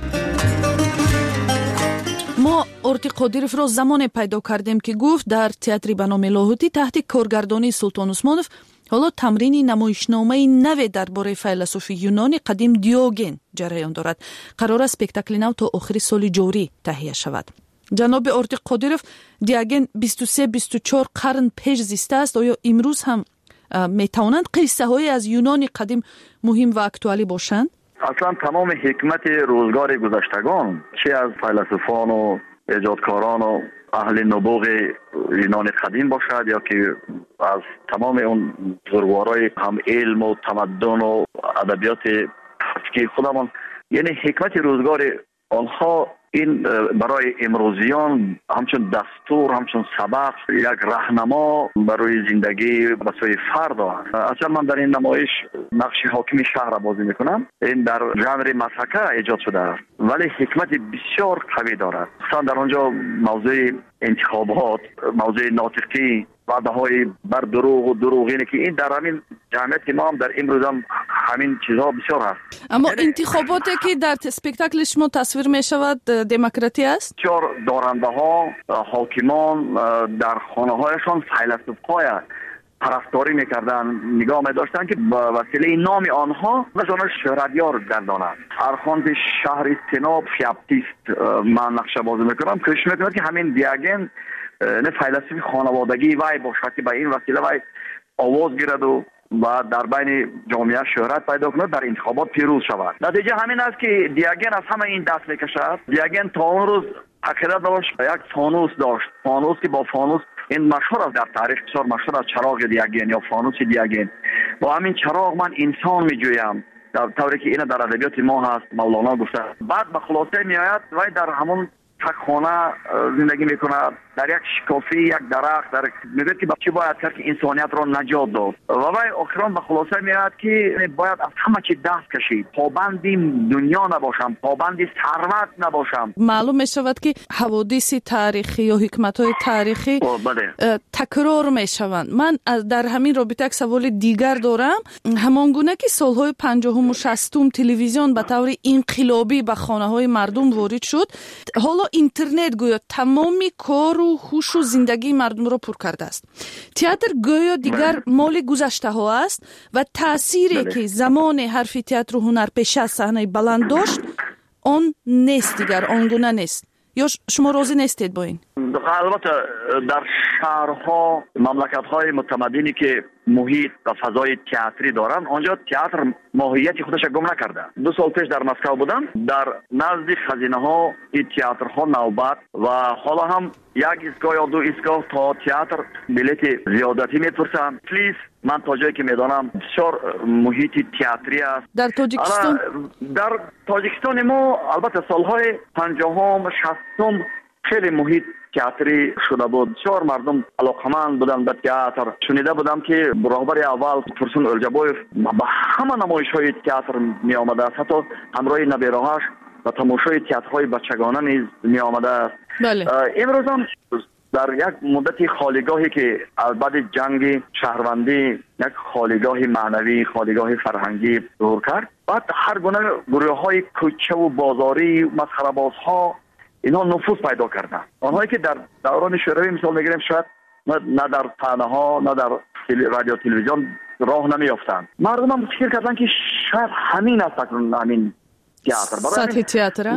ما ارتیق قادیروف را زمان پیدا کردیم که گفت در تئاتر به نام لاهوتی تحت کارگردانی سلطان عثمانوف حالا تمرین نمایشنامه نو درباره فیلسوف یونانی قدیم دیوگن جریان دارد. قرار است اسپکتاکل نو تا آخر سال جاری تهیه شود. جناب ارتیق قادیروف، دیوگن بیست و سه بیست و چهار قرن پیش زیسته است. آیا امروز هم میتوانند قصه های از یونان قدیم مهم و اکتوالی باشند؟ اصلا تمام حکمت روزگار گذشتگان، چه از فیلسوفان و ایجادکاران و اهل نبوغ یونان قدیم باشد یا که از تمام اون بزرگوارای هم علم و تمدن و ادبیات تفکیک خودمان، یعنی حکمت روزگار آنها این برای امروزیان همچون دستور، همچون سبق، یک راهنما برای زندگی و سوی فرد است. اصلا من در این نمایش نقش حاکم شهر را بازی میکنم. این در ژانر مسحکه ایجاد شده است ولی حکمت بسیار قوی دارد. مثلا در آنجا موضوع انتخابات، موضوع ناطقی، وعده‌های بر دروغ و دروغینه که این در همین جامعه ما هم در امروز هم همین چیزها بسیار هست. اما انتخاباتی که در اسپکتاکل شما تصویر می شود دموکراتی است؟ چهار دارنده ها، حاکمان در خانه هایشان فیلسوف‌های پرستاری میکردن، نگاه می‌داشتن که با وسیله نام آنها مثلا شهرتیار گردانند. ارخاند شهر سناب فیاپتیست من نقشه بازی میکنم که میکنم که همین دیوگن نه فیلسوف خانوادگی وای باشد که به این وسیله وای آواز گیرد و و در بین جامعه شهرت پیدا کند، در انتخابات پیروز شود. نتیجه همین است که دیوگن از همه این دست میکشد. دیوگن تا اون روز عقیده داشت یک فانوس داشت، فانوس که با فانوس این مشهور است، در تاریخ بسیار مشهور است چراغ دیوگن یا فانوس دیوگن. با همین چراغ من انسان میجویم، در طوری که این در ادبیات ما هست مولانا گفته. بعد به خلاصه میآید و در همون یک خانه زندگی میکنه، در یک شکافی، یک درخت، در میگه که چی باید کرد که انسانیت را نجات داد و وای آخران به خلاصه میاد که باید از همه چی دست کشید، پابندی دنیا نباشم، پابندی ثروت نباشم. معلوم میشود که حوادث تاریخی یا حکمت‌های تاریخی تکرار میشوند. من در همین رابطه یک سوال دیگر دارم. همانگونه که سالهای پنجاهم و شصتم تلویزیون به طور انقلابی به خانه‌های مردم وارد شد، حالا اینترنت گویا تمامی کار و هوش و زندگی مردم را پر کرده است. تئاتر گویا دیگر مال گذشته ها است و تأثیری بله. که زمان حرف تئاتر و هنر پیش از صحنه بلند داشت آن نیست دیگر، آنگونه نیست. یا شما راضی نیستید با این؟ البته در شهرها، مملکت‌های متمدنی که محیط و فضای تئاتری دارن، آنجا تئاتر ماهیت خودش گم نکرده. دو سال پیش در مسکو بودم، در نزد خزینه ها این تئاترها نوبت و حالا هم یک ایستگاه یا دو ایستگاه تا تئاتر بلیت زیادتی میپرسن. پلیز من تا جایی که میدانم بسیار محیط تئاتری است. در تاجیکستان در تاجیکستان ما البته سالهای پنجاهم شصتم خیلی محیط تئاتری شده بود. بسیار مردم علاقمند بودن به تئاتر. شنیده بودم که رهبر اول فرسون الجبویف به همه نمایش‌های تئاتر می آمده است، حتی همراه نبیره‌هاش و تماشای تئاترهای بچگانه نیز می آمده است. بله. امروز هم در یک مدت خالیگاهی که بعد جنگ شهروندی یک خالیگاه معنوی، خالیگاه فرهنگی ظهور کرد، بعد هر گونه گروه‌های کوچه و بازاری، مسخره‌بازها اینها نفوذ پیدا کردن. آنهایی که در دوران شوروی مثال میگیریم شاید نه در صحنه ها نه در رادیو تلویزیون راه نمیافتند. مردم هم فکر کردن که شاید همین است همین تئاتر. سطح تئاتر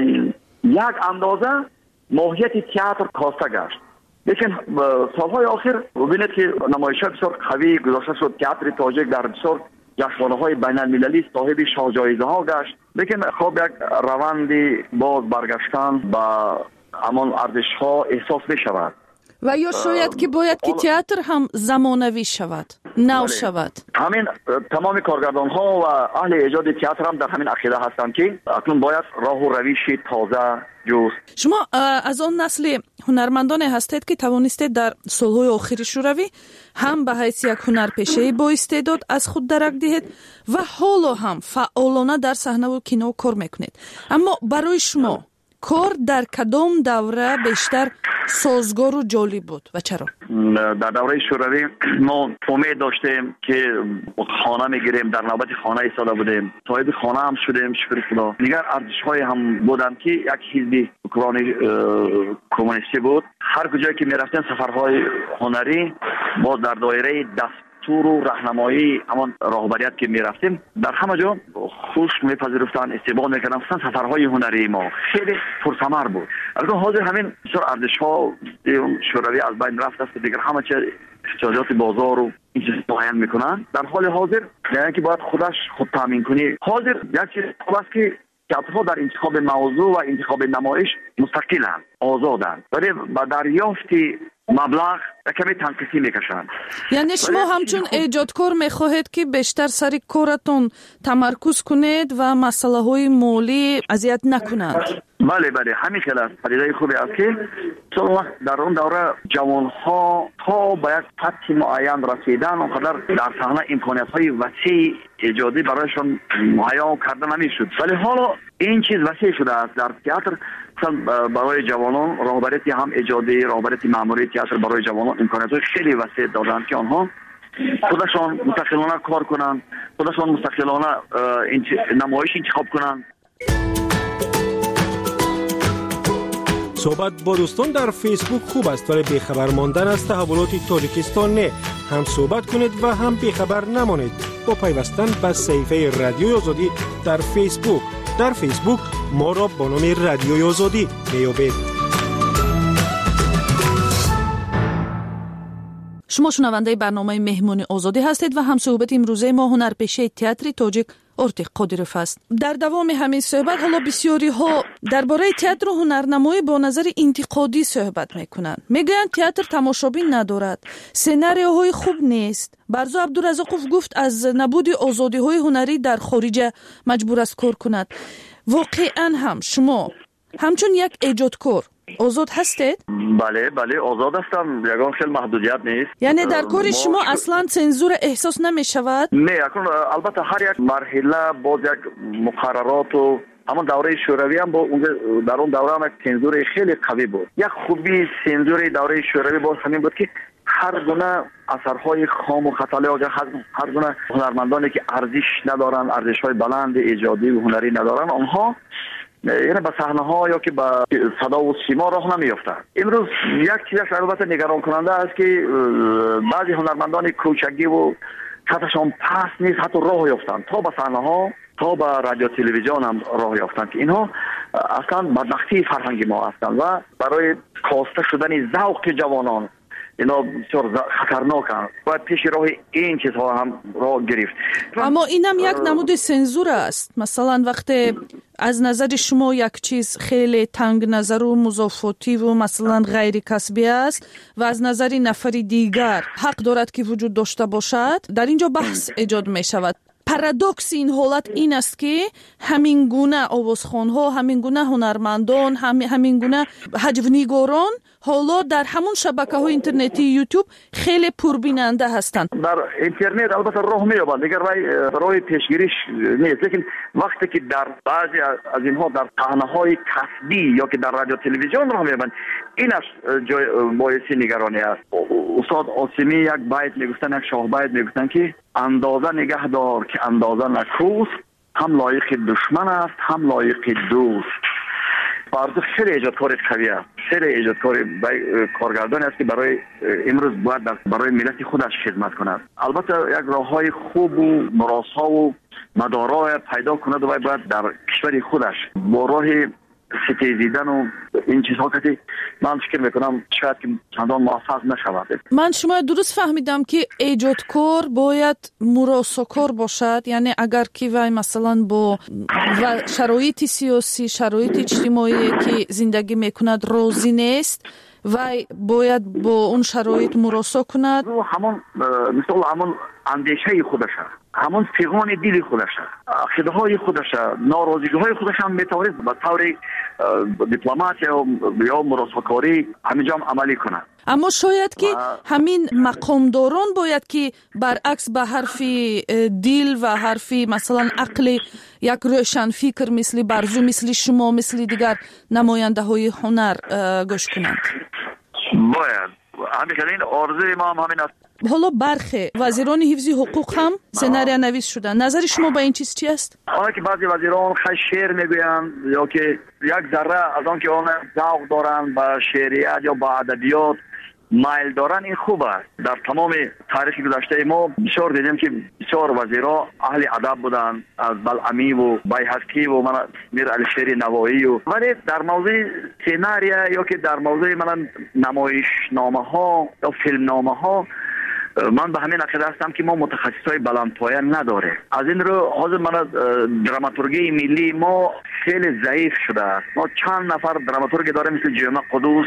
یک اندازه ماهیت تئاتر کاسته گشت. لیکن سالهای آخر ببینید که نمایش‌ها بسیار قوی گذاشته شد. تئاتر تاجیک در بسیار جشنواره‌های بین‌المللی صاحب شاه جایزه ها گشت. لیکن خب یک روندی باز برگشتن با همان ارزش ها احساس می شود و یا شاید که باید که تئاتر هم زمانوی شود، نو شود. همین تمام کارگردان ها و اهل ایجاد تئاتر هم در همین عقیده هستند که اکنون باید راه و روش تازه جست. شما از آن نسل هنرمندان هستید که توانستید در سالهای آخر شوروی هم به حیث یک هنرپیشه با استعداد از خود درک دهید و حالا هم فعالانه در صحنه و کینو کار میکنید. اما برای شما کار در کدام دوره بیشتر سازگار و جالب بود و چرا؟ در دوره شوروی ما امید داشتیم که خانه میگیریم، در نوبت خانه ایستاده بودیم، صاحب خانه هم شدیم شکر خدا. دیگر ارزش‌های هم بودن که یک حزب اوکراینی کمونیستی بود. هر کجایی که میرفتیم سفرهای هنری با در دایره دست تور و راهنمایی همان راهبریت که میرفتیم در همه جا خوش میپذیرفتن، استقبال میکردن. خصوصا سفرهای هنری ما خیلی پرثمر بود. البته حاضر همین بسیار ارزش‌ها شوروی از بین رفت است، دیگر همه چیز احتیاجات بازار و این چیز معین میکنن. در حال حاضر یعنی که باید خودش خود تامین کنی. حاضر یک چیز خوب است که تئاترها در انتخاب موضوع و انتخاب نمایش مستقلند، آزادند، ولی با دریافت مبلغ کمی تنقیصی میکشند. یعنی شما همچون ایجادکار میخواهید که بیشتر سر کارتون تمرکز کنید و مسئله های مالی اذیت نکنند؟ بله بله همین خیلی است. پدیده خوبی است که چون وقت در اون دوره جوان ها تا به یک سطح معین رسیدن اونقدر در صحنه امکانیت های وسیع ایجادی برایشان مهیا کرده نمیشد، ولی حالا این چیز وسیع شده است. در تئاتر برای جوانان راهبریتی هم ایجادی، راهبریتی مأموری تئاتر برای جوانان امکانیت خیلی وسیع دادند که آنها خودشان مستقلانه کار کنند، خودشان مستقلانه نمایش انتخاب کنند. صحبت با دوستان در فیسبوک خوب است ولی بیخبر ماندن از تحولات تاجیکستان نه. هم صحبت کنید و هم بیخبر نمانید با پیوستن به صفحه رادیوی آزادی در فیسبوک. در فیسبوک ما را با نام رادیوی آزادی بیابید. شما شنونده برنامه مهمون آزادی هستید و هم صحبت امروزه ما هنرپیشه تئاتر تاجیک ارتق قادیروف است. در دوام همین صحبت حالا بسیاری ها درباره تئاتر و هنرنمایی با نظر انتقادی صحبت میکنند. میگویند تئاتر تماشابین ندارد، سناریوهای خوب نیست. برزو عبدالرزاقوف گفت از نبود آزادی های هنری در خارج مجبور است کار کند. واقعا هم شما همچون یک ایجادکار آزاد هستید؟ بله بله آزاد هستم، یگان خیلی محدودیت نیست. یعنی در کار شما اصلا سنزور احساس نمی شود؟ نه، البته هر یک مرحله باز یک مقررات و همون دوره شوروی هم با در اون دوره هم یک سنزور خیلی قوی بود. یک خوبی سنزور دوره شوروی باز همین بود که هر گونه اثرهای خام و خطاله و هر گونه هنرمندانی که ارزش ندارن، ارزش‌های بلند ایجادی و هنری ندارن، آنها یعنی به صحنه ها یا که به صدا و سیما راه نمیافتند. امروز یک چیزش البته نگران کننده است که بعضی هنرمندان کوچکی و سطحشان پست نیست حتی راه یافتند تا به صحنه ها تا به رادیو تلویزیون هم راه یافتند که اینها اصلا بدبختی فرهنگ ما هستند و برای کاسته شدن ذوق جوانان اینا بسیار خطرناکند. باید پیش راه این چیزها هم راه گرفت. اما اینم یک نمود سنزور است. مثلا وقتی از نظر شما یک چیز خیلی تنگ نظر و مضافاتی و مثلا غیر کسبی است و از نظر نفر دیگر حق دارد که وجود داشته باشد، در اینجا بحث ایجاد می شود. پارادوکس این حالت این است که همین گونه آوازخوان‌ها، همین گونه هنرمندان، همین گونه هجونیگاران حالا در همون شبکه‌های اینترنتی یوتیوب خیلی پربیننده هستند. در اینترنت البته راه می‌یابند، دیگر راه راه پیشگیریش نیست، لیکن وقتی که در بعضی از اینها در صحنه‌های کسبی یا که در رادیو تلویزیون راه می‌یابند، این از جای باعث نگرانی است. استاد آسمی یک بیت میگفتن، یک شاه بیت میگفتن که اندازه نگه دار که اندازه نکوست، هم لایق دشمن است هم لایق دوست. فرض خیلی ایجادکار قوی است، خیلی ایجادکار کارگردانی است که برای امروز باید برای ملت خودش خدمت کند. البته یک راههای خوب و مراسا و مدارای پیدا کند و باید در کشور خودش با راه ستیزیدن و این چیزها که من فکر میکنم شاید که چندان موفق نشود. من شما درست فهمیدم که ایجادکار باید مراساکار باشد، یعنی اگر که وای مثلا با شرایط سیاسی، شرایط اجتماعی که زندگی میکند راضی نیست وای باید با اون شرایط مراسا کند. همون مثل همون اندیشه خودش، همون پیغام دل خودش، خداهای خودش، ناراضگی های خودش هم میتواند به طور دیپلماسی یا مراساکاری همینجا عملی کند. اما شاید که همین مقامداران باید که برعکس به حرف دل و حرف مثلا عقل یک روشن فکر مثل برزو، مثل شما، مثل دیگر نماینده های هنر گوش کنند. باید همین آرزوی ما هم همین است. حالا برخی وزیران حفظ حقوق هم سناریو نویس شدن. نظر شما با این چیز چی است؟ آنها که بعضی وزیران خیلی شعر میگویند یا که یک ذره از آن که آن ذوق دارند به شعریت یا به ادبیات مایل دارن، این خوب است. در تمام تاریخ گذشته ما بسیار دیدیم که بسیار وزیرا اهل ادب بودند، از بلعمی و بیهقی و من میر علی شیر نوایی و ولی در موضوع سیناریا یا که در موضوع من نمایشنامه ها یا فیلم نامه ها من به همین عقیده هستم که ما متخصصای بلندپایه نداره. از این رو حاضر من دراماتورگی ملی ما خیلی ضعیف شده است. ما چند نفر دراماتورگ داریم مثل جمعه قدوس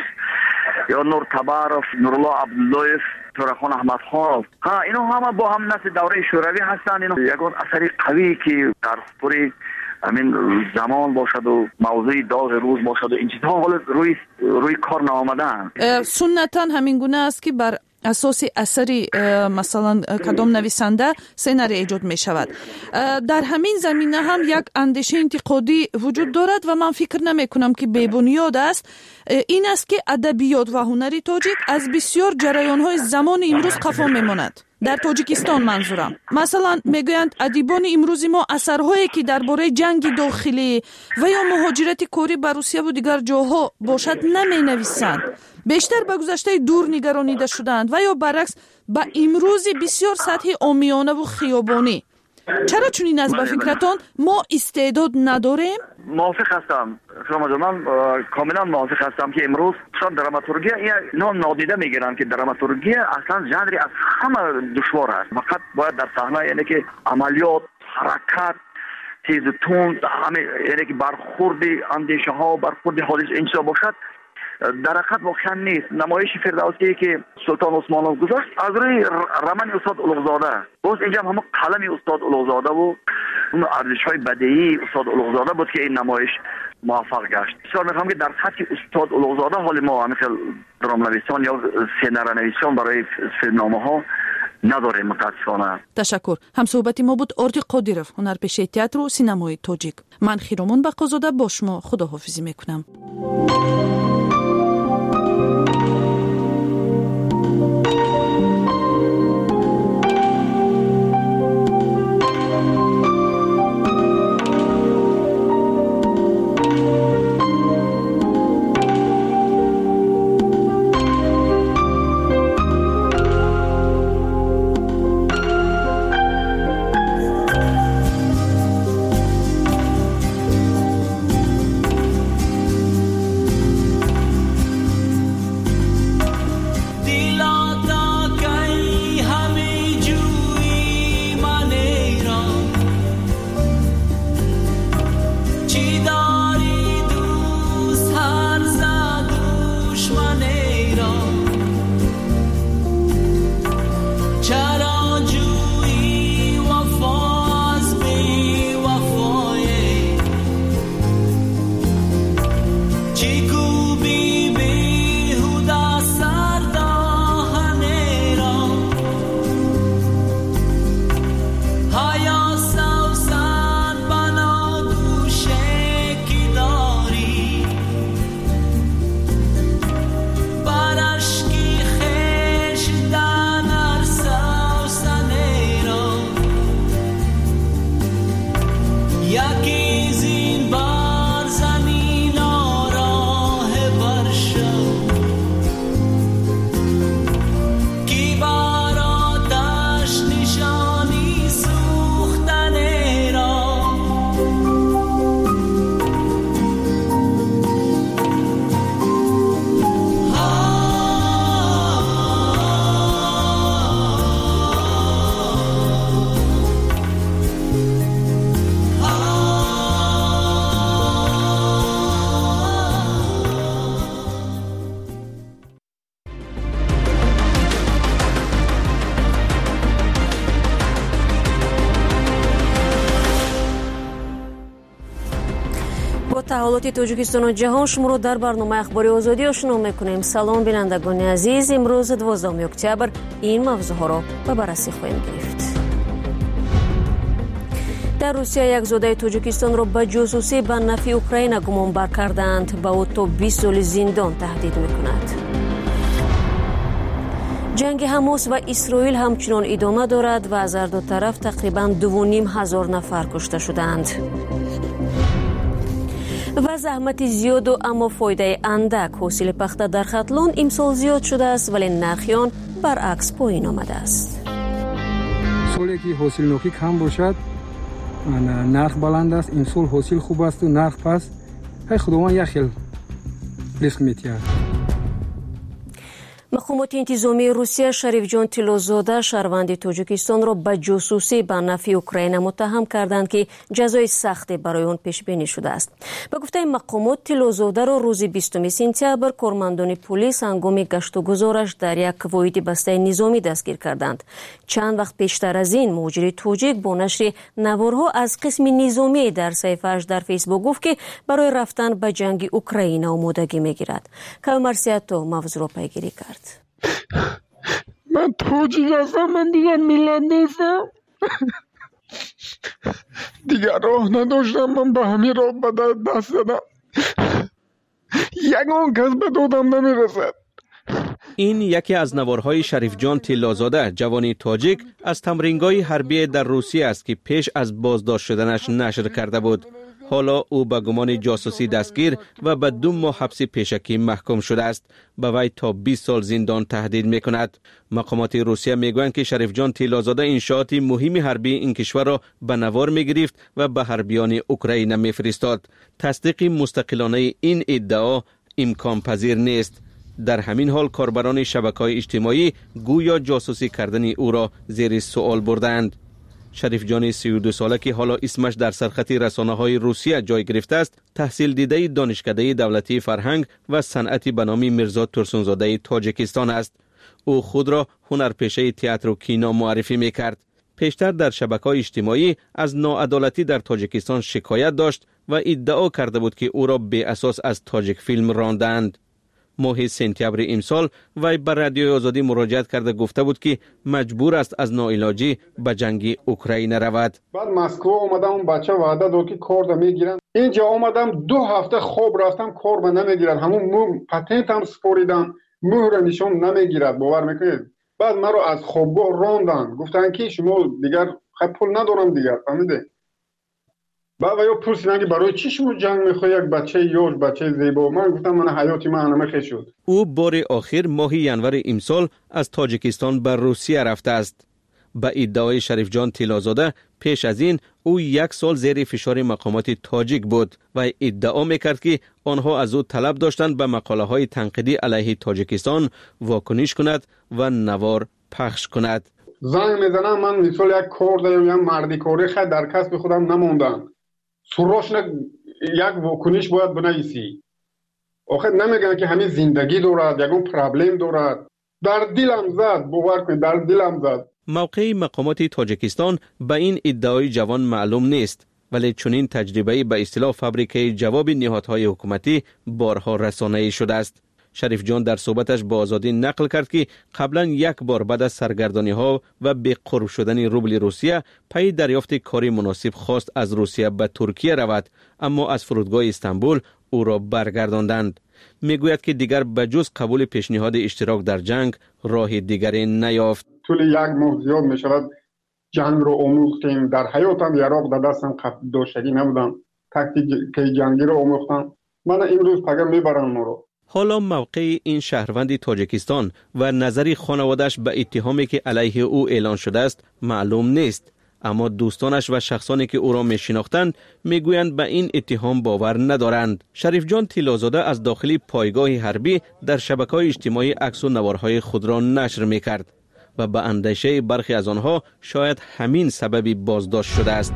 یا نور تبارف، نورالله عبداللهیف، تورخان احمد خان. ها اینا همه با هم نسل دوره شوروی هستند. اینا یگان اثری قوی که در پوری همین زمان باشد و موضوع داغ روز باشد و این چیزها حالا روی روی کار نآمدن. سنتا همین گونه است که بر اساس اثری مثلا کدام نویسنده سناریو ایجاد می شود. در همین زمینه هم یک اندیشه انتقادی وجود دارد و من فکر نمی کنم که بی بنیاد است. این است که ادبیات و هنر تاجیک از بسیار جریان های زمان امروز قفا می ماند. در تاجیکستان منظورم. مثلا میگویند ادیبان امروزی ما اثرهایی که درباره جنگ داخلی و یا مهاجرت کاری به روسیه و دیگر جاها باشد نمی نویسند. بیشتر به گذشته دور نگرانیده شدند و یا برعکس به امروزی بسیار سطح عامیانه و خیابانی. چرا چنین است به فکرتان ما استعداد نداریم؟ موافق هستم. شما من کاملا موافق هستم که امروز شان دراماتورگی اینا نادیده میگیرن که دراماتورگی اصلا ژانری از همه دشوار است. فقط باید در صحنه یعنی که عملیات، حرکت، تیز و تند، همه یعنی که برخورد اندیشه ها، برخورد حادث اینجا باشد. در حقیقت واقعا نیست. نمایش فردوسی که سلطان عثمانov گذاشت از روی رمن استاد اولوغزاده، باز اینجا هم همه قلم استاد اولوغزاده و اون ارزش‌های بدیعی استاد اولوغزاده بود که این نمایش موفق گشت. بسیار می‌خوام که در سطح استاد اولوغزاده حال ما مثل درام‌نویسان یا سیناریونویسان برای فیلمنامه‌ها نداریم متاسفانه. تشکر. هم صحبتی ما بود آرتی قادیرов، هنرپیشه تئاتر و سینمای تاجیک. من خیرمون بقازاده با شما خداحافظی میکنم. تحولات تاجیکستان و جهان شما رو در برنامه اخباری آزادی آشنا میکنیم. سلام بینندگان عزیز، امروز دوازدهم اکتبر این موضوع ها رو به بررسی خواهیم گرفت. در روسیه یک زوده تاجیکستان را به جاسوسی به نفع اوکراین گمان بر کردند، به او تا بیست سال زندان تهدید میکند. جنگ حماس و اسرائیل همچنان ادامه دارد و از هر دو طرف تقریباً دو و نیم هزار نفر کشته شدند. و زحمت زیاد و اما فایده اندک حاصل پخته در ختلان امسال زیاد شده است، ولی نرخ آن برعکس پایین آمده است. سالی که حاصل نوکی کم باشد نرخ بلند است، امسال حاصل خوب است و نرخ پست. های خداوند یک خیل رزق می‌دهد. مقامات انتظامی روسیه شریف جان تیلوزاده شهروند تاجیکستان را به جاسوسی به نفع اوکراین متهم کردند که جزای سختی برای آن پیش بینی شده است. به گفته مقامات تیلوزاده را روز بیستم سپتامبر کارمندان پلیس هنگام گشت و گذارش در یک واحد بسته نظامی دستگیر کردند. چند وقت پیشتر از این مهاجر تاجیک با نشر نوارها از قسم نظامی در صفحه‌اش در فیسبوک گفت که برای رفتن به جنگ اوکراین آمادگی می‌گیرد. کامرسیاتو موضوع را پیگیری کرد. من تاجیک هستم، من دیگر ملت نیستم. دیگر راه نداشتم، من به همین راه به دست دادم. یگان کس به دادم نمیرسد. این یکی از نوارهای شریف جان تیلوزاده جوانی تاجیک از تمرینگاه حربی در روسیه است که پیش از بازداشت شدنش نشر کرده بود. حالا او به گمان جاسوسی دستگیر و به دو ماه حبس پیشکی محکوم شده است. به وی تا بیست سال زندان تهدید میکند. مقامات روسیه میگویند که شریف جان تیلوزاده انشاءات مهم حربی این کشور را به نوار میگرفت و به حربیان اوکراین میفرستاد. تصدیق مستقلانه این ادعا امکان پذیر نیست. در همین حال کاربران شبکه‌های اجتماعی گویا جاسوسی کردن او را زیر سوال بردند. شریف جان سی و دو ساله که حالا اسمش در سرخط رسانه‌های روسیه جای گرفته است، تحصیل دیده دانشکده دولتی فرهنگ و صنعت به نام میرزا ترسونزاده تاجیکستان است. او خود را هنرپیشه تئاتر و کینو معرفی می‌کرد. پیشتر در شبکه‌های اجتماعی از ناعدالتی در تاجیکستان شکایت داشت و ادعا کرده بود که او را بی اساس از تاجیک فیلم راندند. ماه سپتامبر امسال وی به رادیوی آزادی مراجعت کرده گفته بود که مجبور است از ناعلاجی به جنگ اوکراین رود. بعد مسکو اومدم، اون بچه وعده داد که کار میگیرن. اینجا اومدم دو هفته خواب رفتم، کار به نمیگیرن. همون مو پتنت هم سپاریدم، مهر نشون نمیگیرد. باور میکنید؟ بعد مرا از خوابگاه راندن، گفتن که شما دیگر خب پول ندارم دیگر، فهمیده؟ بعد یا پرسیدن که برای چی شما جنگ میخوای؟ یک بچه یوش بچه زیبا. من گفتم من حیاتی من همه خیلی شد. او بار آخر ماه ینور امسال از تاجیکستان به روسیه رفته است. به ادعای شریف جان تیلوزاده پیش از این او یک سال زیر فشار مقامات تاجیک بود و ادعا میکرد که آنها از او طلب داشتند به مقاله های تنقیدی علیه تاجیکستان واکنش کند و نوار پخش کند. زنگ میزنم من مثال یک کار دارم، یک مردی کاری خیلی در کسب خودم نموندم. سروش نه یک واکنش باید بنویسی. آخه نمیگن که همین زندگی دارد، یکون پرابلم دارد. در دلم زد، باور کنید در دلم زد. موقع مقامات تاجیکستان به این ادعای جوان معلوم نیست، ولی چنین تجربه به اصطلاح فابریکه جواب نهادهای حکومتی بارها رسانه‌ای شده است. شریف جان در صحبتش با آزادی نقل کرد که قبلا یک بار بعد از سرگردانی ها و به قرب شدن روبل روسیه پی دریافت کاری مناسب خواست از روسیه به ترکیه رود، اما از فرودگاه استانبول او را برگرداندند. میگوید که دیگر به جز قبول پیشنهاد اشتراک در جنگ راه دیگری نیافت. طول یک ماه زیاد می شود جنگ رو آموختیم. در حیاتم یراق در دستم داشتگی نبودم، تاکتیک جنگی رو آموختم. من امروز پیغام میبرم ما رو. حالا موقع این شهروند تاجیکستان و نظری خانواده‌اش به اتهامی که علیه او اعلان شده است معلوم نیست، اما دوستانش و شخصانی که او را میشناختند میگویند به این اتهام باور ندارند. شریف جان تیلوزاده از داخل پایگاه حربی در شبکه‌های اجتماعی عکس و نوارهای خود را نشر میکرد و به اندیشه برخی از آنها شاید همین سببی بازداشت شده است.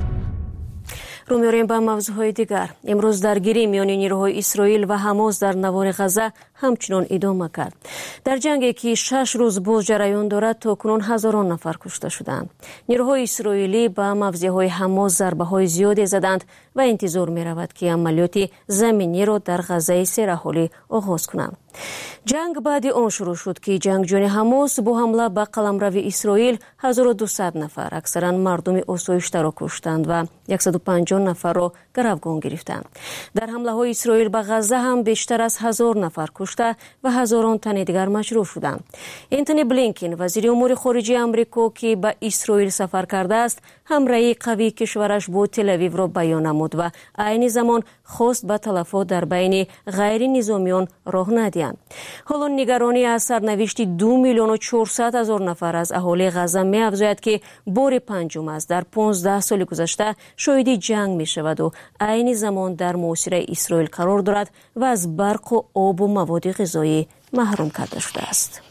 رو می‌آوریم به موضوعهای دیگر. امروز درگیری میان نیروهای اسرائیل و حماس در نوار غزه همچنان ادامه کرد. در جنگی که شش روز باز جریان دارد تا کنون هزاران نفر کشته شدند. نیروهای اسرائیلی به موضعهای حماس ضربه‌های زیادی زدند و انتظار می رود که عملیات زمینی را در غزه سرحالی آغاز کنند. جنگ بعد آن شروع شد که جنگجویان حماس با حمله به قلمرو اسرائیل هزار و دویست نفر اکثرا مردم آسایشته را کشتند و صد و پنجاه نفر را گروگان گرفتند. در حمله های اسرائیل به غزه هم بیشتر از هزار نفر کشته و هزاران تن دیگر مجروح شدند. انتونی بلینکن وزیر امور خارجه آمریکا که به اسرائیل سفر کرده است، همراهی قوی کشورش با تل آویو را بیان نمود و عین زمان خواست به تلفات در بین غیر نظامیان راه ندهند. حالا نگرانی از سرنوشت دو میلیون و چهارصد هزار نفر از اهالی غزه می افزاید که بار پنجم است در پانزده سال گذشته شاهد جنگ می شود و عین زمان در محاصره اسرائیل قرار دارد و از برق و آب و مواد غذایی محروم کرده شده است.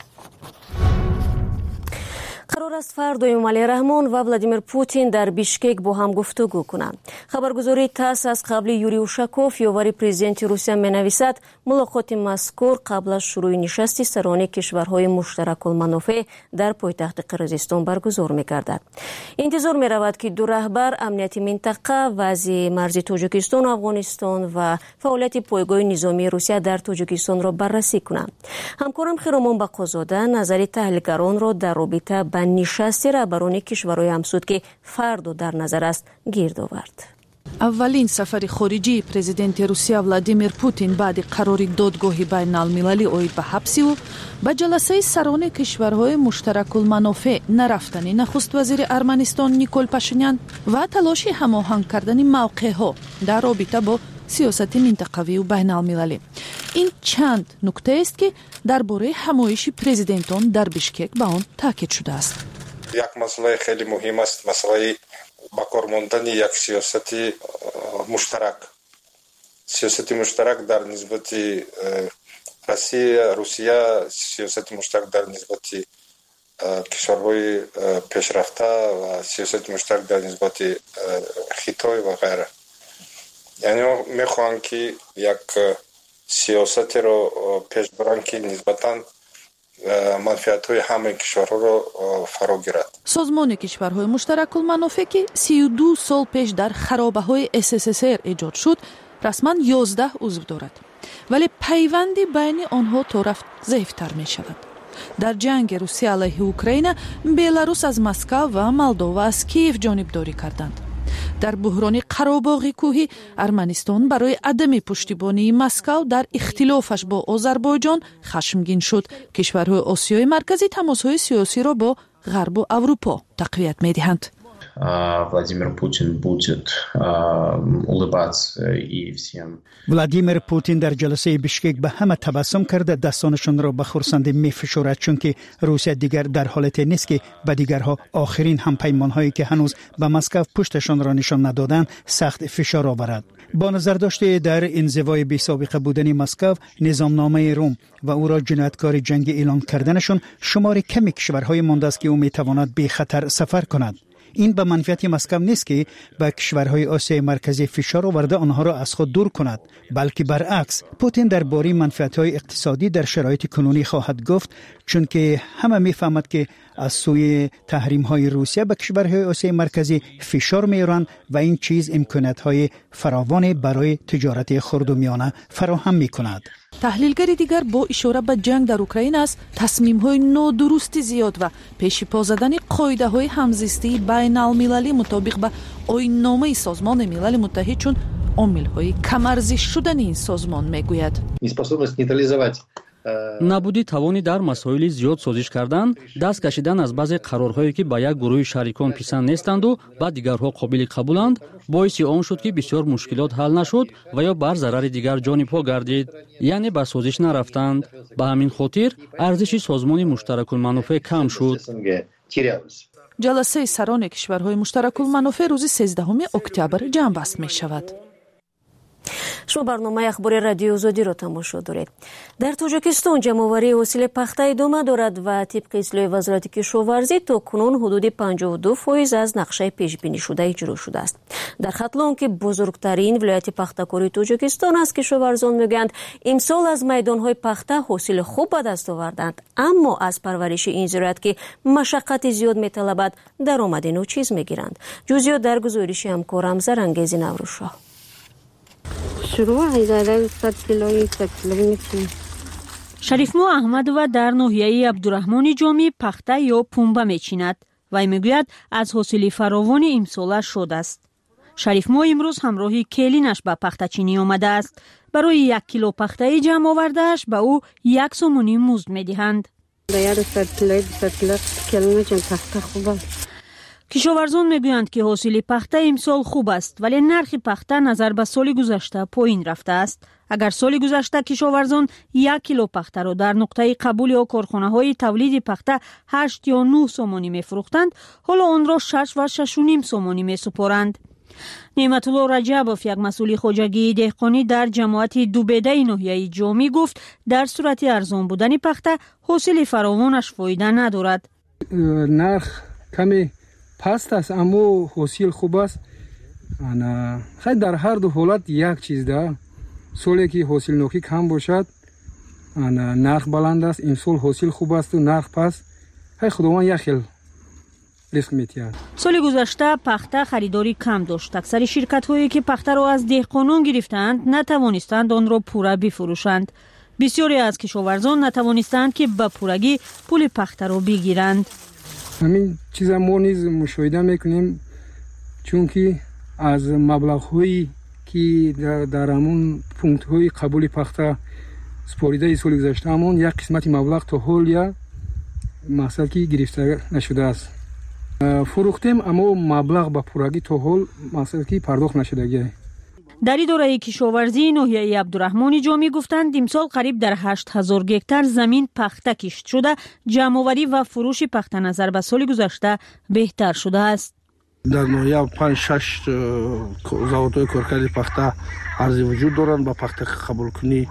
قرار است فردا امامعلی رحمان و ولادیمیر پوتین در بیشکک با هم گفتگو کنند. خبرگزاری تاس از قبل یوری اوشاکوف یاوری پرزیدنت روسیه می‌نویسد ملاقات مذکور قبل از شروع نشست سران کشورهای مشترک المنافع در پایتخت قرقیزستان برگزار می‌گردد. انتظار می‌رود که دو رهبر امنیت منطقه، وضع مرزی تاجیکستان و افغانستان و فعالیت پایگاه نظامی روسیه در تاجیکستان را بررسی کنند. همکارم خیرامان بقازاده نظر تحلیلگران را در رابطه با نشست رهبران کشورهای همسود که فردا در نظر است گرد آورد. اولین سفر خارجی پرزیدنت روسیه ولادیمیر پوتین بعد قراری دادگاه بین المللی اوید به حبسی و به جلسه سران کشورهای مشترک المنافع نرفتن نخست وزیر ارمنستان نیکول پاشینیان و تلاش هماهنگ کردن موقعها در رابطه با سیاست منطقوی و بین المللی. این چند نکته است که درباره همایش پرزیدنتان در بیشکک به آن تاکید شده است. یک مسئله خیلی مهم است، مسئله با کار ماندن یک سیاست مشترک. سیاست مشترک در نسبت روسیه، روسیه سیاست مشترک در نسبت کشورهای پیشرفته و سیاست مشترک در نسبت خیتای و غیره. یعنی میخوان که یک سیاست رو پیش برن که نسبتاً منفعت‌های همه کشورها رو فرا گیرد. سازمان کشورهای مشترک المنافع که سی و دو سال پیش در خرابه‌های اس اس اس ار ایجاد شد، رسما یازده عضو دارد. ولی پیوندی بین آنها تا رفت ضعیف‌تر می‌شود. در جنگ روسیه علیه اوکراین، بلاروس از مسکو و مولدووا از کیف جانبداری کردند. در بحران قراباغ کوهی، ارمنستان برای عدم پشتیبانی مسکو در اختلافش با آذربایجان خشمگین شد. کشورهای آسیای مرکزی تماس‌های سیاسی را با غرب و اروپا تقویت می‌دهند. Владимир Путин будет улыбаться и всем. ولادیمیر پوتین در جلسه بیشکک به همه تبسم کرده، دستانشان را به خرسندی می‌فشارد، چون که روسیه دیگر در حالت نیست که به دیگرها آخرین همپیمان‌هایی که هنوز به مسکو پشتشان را نشان ندادند سخت فشار آورد. با نظر داشته در انزوای بی سابقه بودن مسکو، نظامنامه روم و او را جنایتکار جنگ اعلان کردنشان، شمار کمی کشورهای مانده است که او می‌تواند بی خطر سفر کند. این به منفعت مسکو نیست که به کشورهای آسیای مرکزی فشار آورده آنها را از خود دور کند، بلکه برعکس. پوتین درباره منفعت‌های اقتصادی در شرایط کنونی خواهد گفت، چون که همه می‌فهمند که از سوی تحریم‌های روسیه به کشورهای آسیای مرکزی فشار می‌آورند و این چیز امکانات‌های فراوان برای تجارت خرد و میانه فراهم می‌کند. تحلیلگری دیگر با اشاره به جنگ در اوکراین است تصمیم‌های نادرست زیاد و پیش پا زدن قاعده‌های همزیستی بین المللی مطابق به آیین‌نامه سازمان ملل متحد چون عامل‌های کم‌ارزی شدن این سازمان می‌گوید. набуди тавони дар масоили зиёд созиш кардан, даст кашидан аз баъзе қарорҳое ки ба як гурӯҳи шарикон писанд нестанду ба дигарҳо қобили қабуланд, боиси он шуд ки бисёр мушкилот ҳал нашуд ва ё бар зарари дигар ҷонибҳо гардид, яъне ба созиш нарафтанд. ба ҳамин хотир арзиши созмони муштаракулманофеъ кам шуд. ҷаласаи сарони кишварҳои муштаракулманофеъ рӯзи сездаҳуми октябр ҷамъбаст мешавад. شما برنامه اخبار رادیو آزادی را تماشا دارید. در تاجیکستان جمع‌آوری حاصل پخته ادامه دارد و طبق اطلاع وزارت کشاورزی تا کنون حدود پنجاه و دو درصد از نقشه پیش بینی شده اجرا شده است. در خطلان که بزرگترین ولایت پخته‌کاری تاجیکستان است، کشاورزان میگویند امسال از میدان‌های پخته حاصل خوب به دست آوردند، اما از پرورش این زراعت که مشقت زیاد می‌طلبد درآمد ناچیز می‌گیرند. جزئیات در گزارش همکارم زرنگیز نوروزشاه. шарифмо аҳмадова дар ноҳияи абдурахмони ҷомӣ пахта ё пунба мечинад. вай мегӯяд аз ҳосили фаровони имсолаш шод аст. шарифмо имрӯз ҳамроҳи келинаш ба пахтачинӣ омадааст. барои як кило пахтаи ҷамъ овардааш ба ӯ як сомони музд медиҳанд. кишоварзон мегӯянд ки ҳосили пахта имсол хуб аст, вале нархи пахта назар ба соли гузашта поин рафтааст. агар соли гузашта кишоварзон як кило пахтаро дар нуқтаи қабули ё корхонаҳои тавлиди пахта ҳашт ё нӯҳ сомонӣ мефурӯхтанд, ҳоло онро шаш ва шашу ним сомонӣ месупоранд. неъматулло раҷабов, як масъули хоҷагии деҳқонӣ дар ҷамоати дубедаи ноҳияи ҷомӣ гуфт, дар сурати арзон будани пахта ҳосили фаровонаш фоида надорад. нарх каме паст аст, аммо ҳосил хуб аст. хай дар ҳар ду ҳолат як чиз да. соле ки ҳосилнокӣ кам бошад, нарх баланд аст. имсол ҳосил хуб асту нарх паст. хай худованд як хел риск метиҳад. соли гузашта пахта харидори кам дошт. аксари ширкатҳое ки пахтаро аз деҳқонон гирифтаанд, натавонистанд онро пурра бифурӯшанд. бисёре аз кишоварзон натавонистанд ки ба пуррагӣ пули пахтаро бигиранд. ҳамин чиза мо низ мушоҳида мекунем, чунки аз маблағҳои ки дар ҳамон пунктҳои қабули пахта споридаи соли гузаштаамон як қисмати маблағ то ҳол я мақсад ки гирифта нашудааст. фурӯхтем, аммо маблағ ба пуррагӣ то ҳол мақсад ки пардохт нашудагӣ. дар идораи кишоварзии ноҳияи абдурахмони ҷомӣ гуфтанд, имсол қариб дар ҳашт ҳазор гектар замин пахта кишт шуда, ҷамъоварӣ ва фурӯши пахта назар ба соли гузашта беҳтар шудааст. дар ноҳия панҷ шаш заводҳои коркарди пахта арзи вуҷуд доранд. ба пахта қабулкунӣ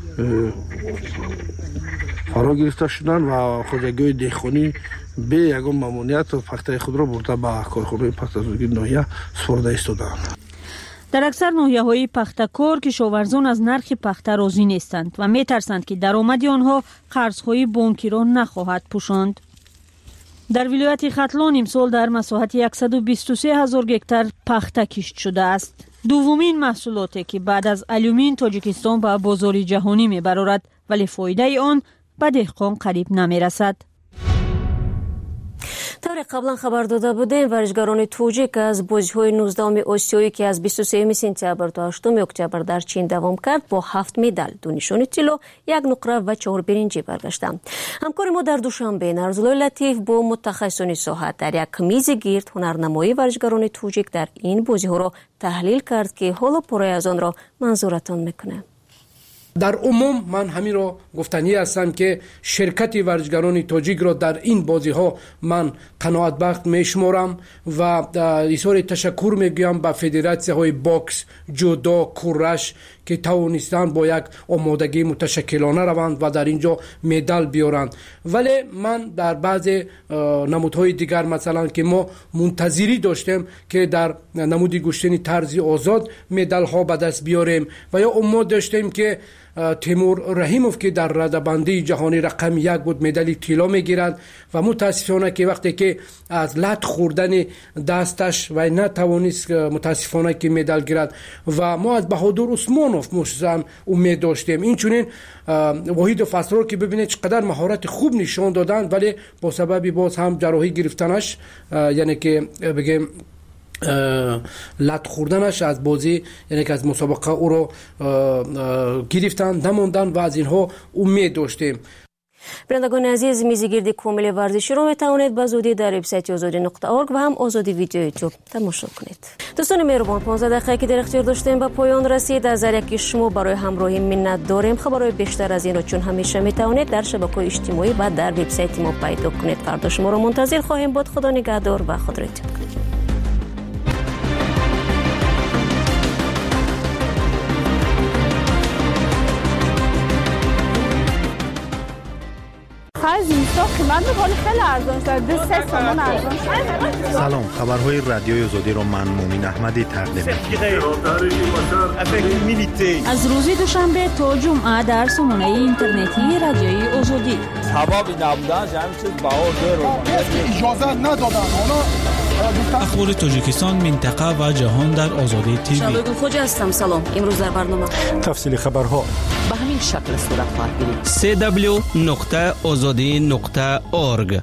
фаро гирифта шуданд ва хоҷагиҳои деҳқонӣ бе ягон мамнуъият пахтаи худро бурда ба корхонаҳои пахтазодагии ноҳия супорда истодаанд. дар аксар ноҳияҳои пахтакор кишоварзон аз нархи пахта розӣ нестанд ва метарсанд ки даромади онҳо қарзҳои бонкиро нахоҳад пӯшонд. дар вилояти хатлон имсол дар масоҳати яксаду бисту се ҳазор гектар пахта кишт шудааст. дуввумин маҳсулоте ки баъд аз алюмин тоҷикистон ба бозори ҷаҳонӣ мебарорад, вале фоидаи он ба деҳқон қариб намерасад. тавре қаблан хабар дода будем, варзишгарони тоҷик аз бозиҳои нуздаҳуми осиёӣ ки аз бисту сеюми сентябр то ҳаштуми октябр дар чин давом кард, бо ҳафт медал, ду нишони тилло, як нуқра ва чаҳор биринҷӣ баргаштанд. ҳамкори мо дар душанбе Нарзуллои Латиф бо мутахассисони соҳа дар як мизи гирд ҳунарнамоии варзишгарони тоҷик дар ин бозиҳоро таҳлил кард ки ҳоло пораи аз онро манзуратон мекунем. дар умум ман ҳаминро гуфтанӣ ҳастам ки ширкати варзишгарони тоҷикро дар ин бозиҳо ман қаноатбахш мешуморам ва изҳори ташаккур мегӯям ба федератсияҳои бокс, ҷудо, курраш ки тавонистанд бо як омодагии муташаккилона раванд ва дар инҷо медал биёранд. вале ман дар баъзе намудҳои дигар, масалан ки мо мунтазирӣ доштем ки дар намуди гӯштани тарзи озод медалҳо ба даст биёрем ва ё умод доштем ки Тимур Раҳимов ки дар радабандии ҷаҳонӣ рақами як буд, медали тилло мегирад ва мутаассифона ки вақте ки аз лат хӯрдани дасташ вай натавонист мутаассифона ки медал гирад ва мо аз Баҳодур Усмонов мушзан умед доштем. инчунин Воҳидов Асрор ки бибинед чӣ қадар маҳорати хуб нишон доданд, вале бо сабаби боз ҳам ҷарроҳӣ гирифтанаш, яъне ки бигем лат хӯрданаш аз бозӣ, яъне ки аз мусобақа ӯро гирифтанд, намонданд ва аз инҳо умед доштем. бирандагони азиз, мизи гирди комили варзиширо метавонед ба зудӣ дар вебсайти озодӣ нуқта орг ва ҳам озодӣ видео ютуб тамошо кунед. дӯстони меҳрубон, понздаҳ дақиқаи ки дар ихтиёр доштем ба поён расид. аз ҳар яки шумо барои ҳамроҳӣ миннат дорем. хабарҳои бештар аз инро чун ҳамеша метавонед дар шабакаҳои иҷтимоӣ ва дар вебсайти мо пайдо кунед. фардо шуморо мунтазир хоҳем буд. худо нигаҳдор ва худро эҳтиёт кунед. سلام، خبرهای رادیوی آزادی را من مومین احمدی تقدیم می‌کنم. از روز دوشنبه تا جمعه در سامانه اینترنتی رادیوی آزادی. سبب نبودن همین چیز باور دارم. اجازه ندادن. حالا اخبار تاجیکستان، منطقه و جهان در آزادی تیوی. شادو خوجا هستم. سلام. امروز در برنامه تفصیل خبرها به همین شکل صورت خواهد گرفت. سی دبلیو نقطه آزادی نقطه اورگ.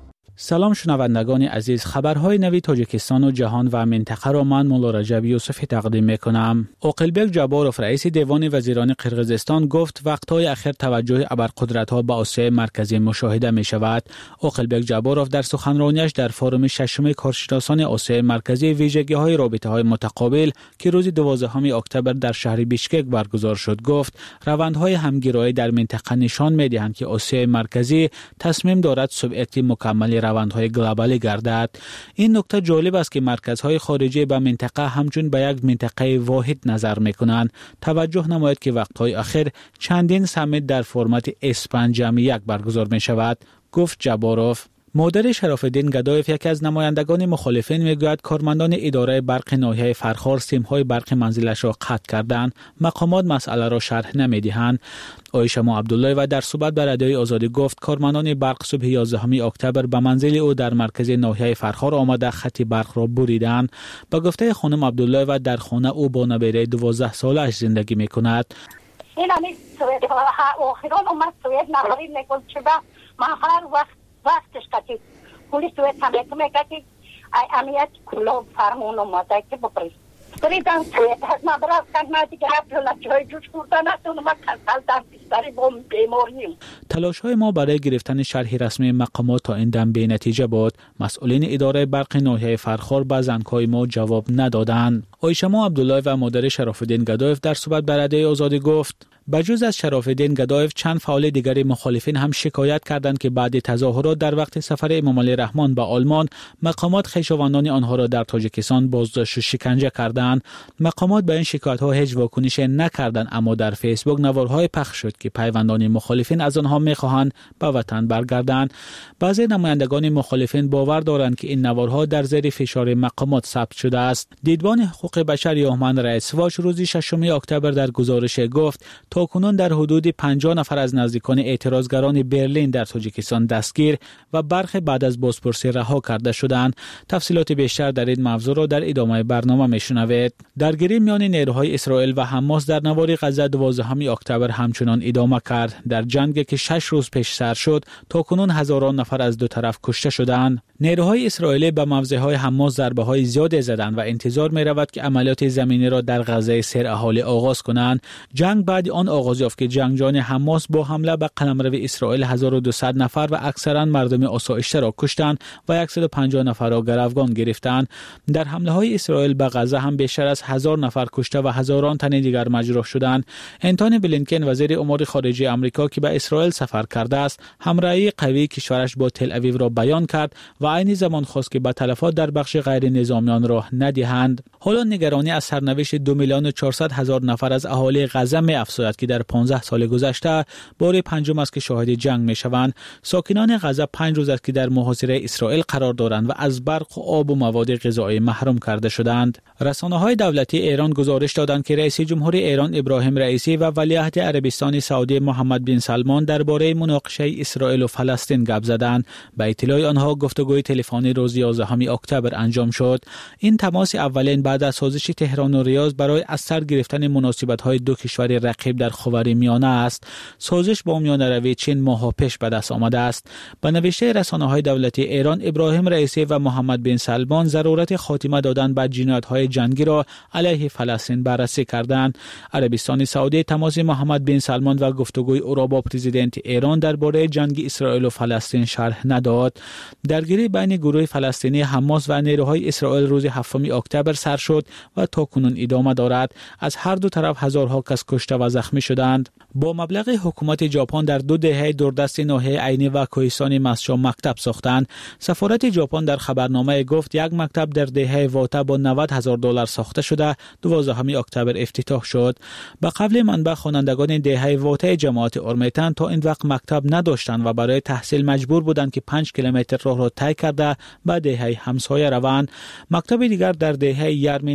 سلام شنوندگان عزیز، خبرهای نوی تاجیکستان و جهان و منطقه را من مولا رجب یوسفی تقدیم میکنم. اوقلبک جباروف رئیس دیوان وزیران قرقیزستان گفت وقتهای اخیر توجه ابرقدرت‌ها به آسیای مرکزی مشاهده می شود. اوقلبک جباروف در سخنرانیش در فورم ششم کارشناسان آسیای مرکزی ویژگی‌های رابطه‌های متقابل که روز دوازدهم اکتبر در شهر بیشکک برگزار شد گفت روندهای همگرایی در منطقه نشان می‌دهند که آسیای مرکزی تصمیم دارد سوبیکت مکمل روندهای گلوبالی گردد. این نکته جالب است که مرکزهای خارجی به منطقه همچون به یک منطقه واحد نظر میکنند. توجه نماید که وقتهای اخیر چندین سمیت در فرمت اسپن جمع یک برگزار می شود، گفت جباروف. مادر شرف الدین گدایف یکی از نمایندگان مخالفین میگوید کارمندان اداره برق ناحیه فرخار سیم‌های برق منزلش را قطع کردند. مقامات مسئله را شرح نمیدهند. آیشما عبدالله و در صحبت با رادیوی آزادی گفت کارمندان برق صبح یازدهم اکتبر به منزل او در مرکز ناحیه فرخار آمده خط برق را بریدند. به گفته خانم عبدالله و در خانه او با نبیره دوازده سالش زندگی میکند. این همی سوید آخران اومد سوید نهاری نگل چبه من هر وقت وقتش کتی پولیس سوید سمیت میگه امیت کلو فرمون اومده که بپریست بریدن سوید هست من براز کنم دیگه اپلولا چای جوش کردن است اونو من کسل در بیستاری بوم بیماریم. تلاش های ما برای گرفتن شرح رسمی مقامات تا این دم به نتیجه بود. مسئولین اداره برق ناحیه فرخار به زنگ‌های ما جواب ندادند. آیشما عبدالله و مادر شرف الدین گدایف در صحبت با رادیوی آزادی گفت بجز از شرف الدین گدایف چند فعال دیگر مخالفین هم شکایت کردند که بعد تظاهرات در وقت سفر امام علی رحمان به آلمان مقامات خویشاوندان آنها را در تاجیکستان بازداشت و شکنجه کردند. مقامات به این شکایت ها هیچ واکنشی نکردند، اما در فیسبوک نوارهای پخش شد که پیوندان مخالفین از آنها میخواهند به وطن برگردند. بعضی نمایندگان مخالفین باور دارند که این نوارها در زیر فشار مقامات ثبت شده است. دیدبان حقوق بشر یوهمن رئیس واش روز ششم اکتبر در گزارش گفت تاکنون در حدود پنجاه نفر از نزدیکان اعتراضگران برلین در تاجیکستان دستگیر و برخی بعد از بازپرسی رها کرده شدند. تفصیلات بیشتر در این موضوع را در ادامه برنامه میشنوید. درگیری میان نیروهای اسرائیل و حماس در نوار غزه دوازدهم اکتبر همچنان ادامه کرد. در جنگی که شش روز پیش سر شد تاکنون هزاران نفر از دو طرف کشته شدند. نیروهای اسرائیلی به موضعهای حماس ضربه‌های زیادی زدند و انتظار می‌رود که عملیات زمینی را در غزه سر اهالی آغاز کنند. جنگ بعد آن آغاز یافت که جنگجویان حماس با حمله به قلمرو اسرائیل هزار و دویست نفر و اکثرا مردم آسایشته را کشتند و صد و پنجاه نفر را گروگان گرفتند. در حمله‌های اسرائیل به غزه هم بیشتر از هزار نفر کشته و هزاران تن دیگر مجروح شدند. انتونی بلینکن وزیر امور خارجه آمریکا که به اسرائیل سفر کرده است، همراهی قوی کشورش با تل اویو را بیان کرد و عین زمان خواست که به تلفات در بخش غیر نظامیان راه ندهند. حالا نگرانی از سرنوشت دو میلیون و چهارصد هزار نفر از اهالی غزه می افزاید که در پانزده سال گذشته بار پنجم است که شاهد جنگ می شوند. ساکنان غزه پنج روز است که در محاصره اسرائیل قرار دارند و از برق و آب و مواد غذایی محروم کرده شدند. رسانه‌های دولتی ایران گزارش دادند که رئیس جمهور ایران ابراهیم رئیسی و ولیعهد عربستان سعودی محمد بن سلمان درباره مناقشه اسرائیل و فلسطین گپ زدند. به اطلاع آنها گفتگوی تلفنی روز یازدهم اکتبر انجام شد. این تماس اولین بعد از سازش تهران و ریاض برای از سر گرفتن مناسبت‌های دو کشور رقیب در خاورمیانه است. سازش با میانه‌روی چین ماه‌ها پیش به دست آمده است. به نوشته رسانه‌های دولتی ایران، ابراهیم رئیسی و محمد بن سلمان ضرورت خاتمه دادن به جنایت‌های جنگی را علیه فلسطین بررسی کردند. عربستان سعودی تماس محمد بن سلمان و گفتگوی او را با پرزیدنت ایران درباره جنگ اسرائیل و فلسطین شرح نداد. درگیری بین گروه فلسطینی حماس و نیروهای اسرائیل روز هفتم اکتبر سر شد و تاکنون ادامه دارد. از هر دو طرف هزارها کس کشته و زخمی شدند. با مبلغ حکومت ژاپن در دو دهه دوردست ناحیه عینی و کوهستان ماسچو مکتب ساختند. سفارت ژاپن در خبرنامه گفت یک مکتب در دهه واتا با نود هزار دلار ساخته شده دوازدهم اکتبر افتتاح شد. به قول منبع خوانندگان دهه واتا جماعت اورمیتن تا این وقت مکتب نداشتند و برای تحصیل مجبور بودند که پنج کیلومتر راه را طی کرده به دهه همسایه روند. مکتب دیگر در دهه یرمین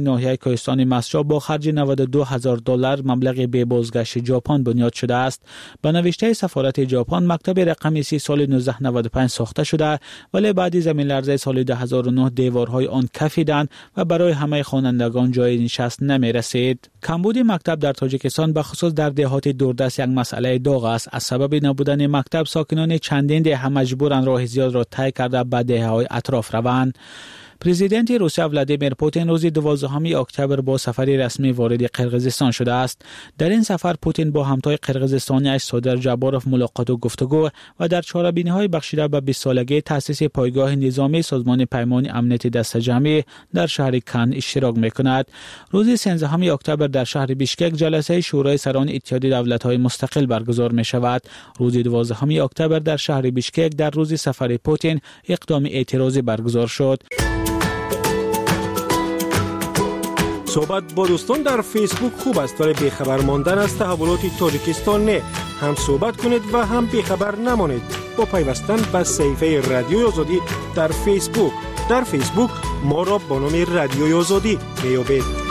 ناحیه کوهستان مسجا با خرج نود و دو هزار دلار مبلغ به بازگشت ژاپن بنیاد شده است. به نوشته سفارت ژاپن مکتب رقمی سی سال نوزده نود و پنج ساخته شده ولی بعد زمین لرزه سال دو هزار و نه دیوارهای آن کفیدند و برای همه خوانندگان جای نشست نمی رسید. کمبود مکتب در تاجیکستان به خصوص در دهات دوردست یک مسئله داغ است. از سبب نبودن مکتب ساکنان چندین دهه مجبورند راه زیاد را طی کرده به دهه‌های اطراف روند. پرزیدنت روسیه ولادیمیر پوتین روز دوازدهم اکتبر با سفری رسمی وارد قرقیزستان شده است. در این سفر پوتین با همتای قرقیزستانی‌اش صادر جباروف ملاقات و گفتگو و در چاره‌بینی‌های بخشیده به بیست سالگی تأسیس پایگاه نظامی سازمان پیمان امنیت دست جمعی در شهر کن اشتراک می‌کند. روز سیزدهم اکتبر در شهر بیشکک جلسه شورای سران اتحادیه دولت‌های مستقل برگزار می‌شود. روز دوازدهم اکتبر در شهر بیشکک در روز سفر پوتین اقدام اعتراضی برگزار شد. صحبت با دوستان در فیسبوک خوب است ولی بیخبر ماندن از تحولات تاجیکستان نه. هم صحبت کنید و هم بیخبر نمانید با پیوستن به صفحه رادیوی آزادی در فیسبوک. در فیسبوک ما را با نام رادیوی آزادی بیابید.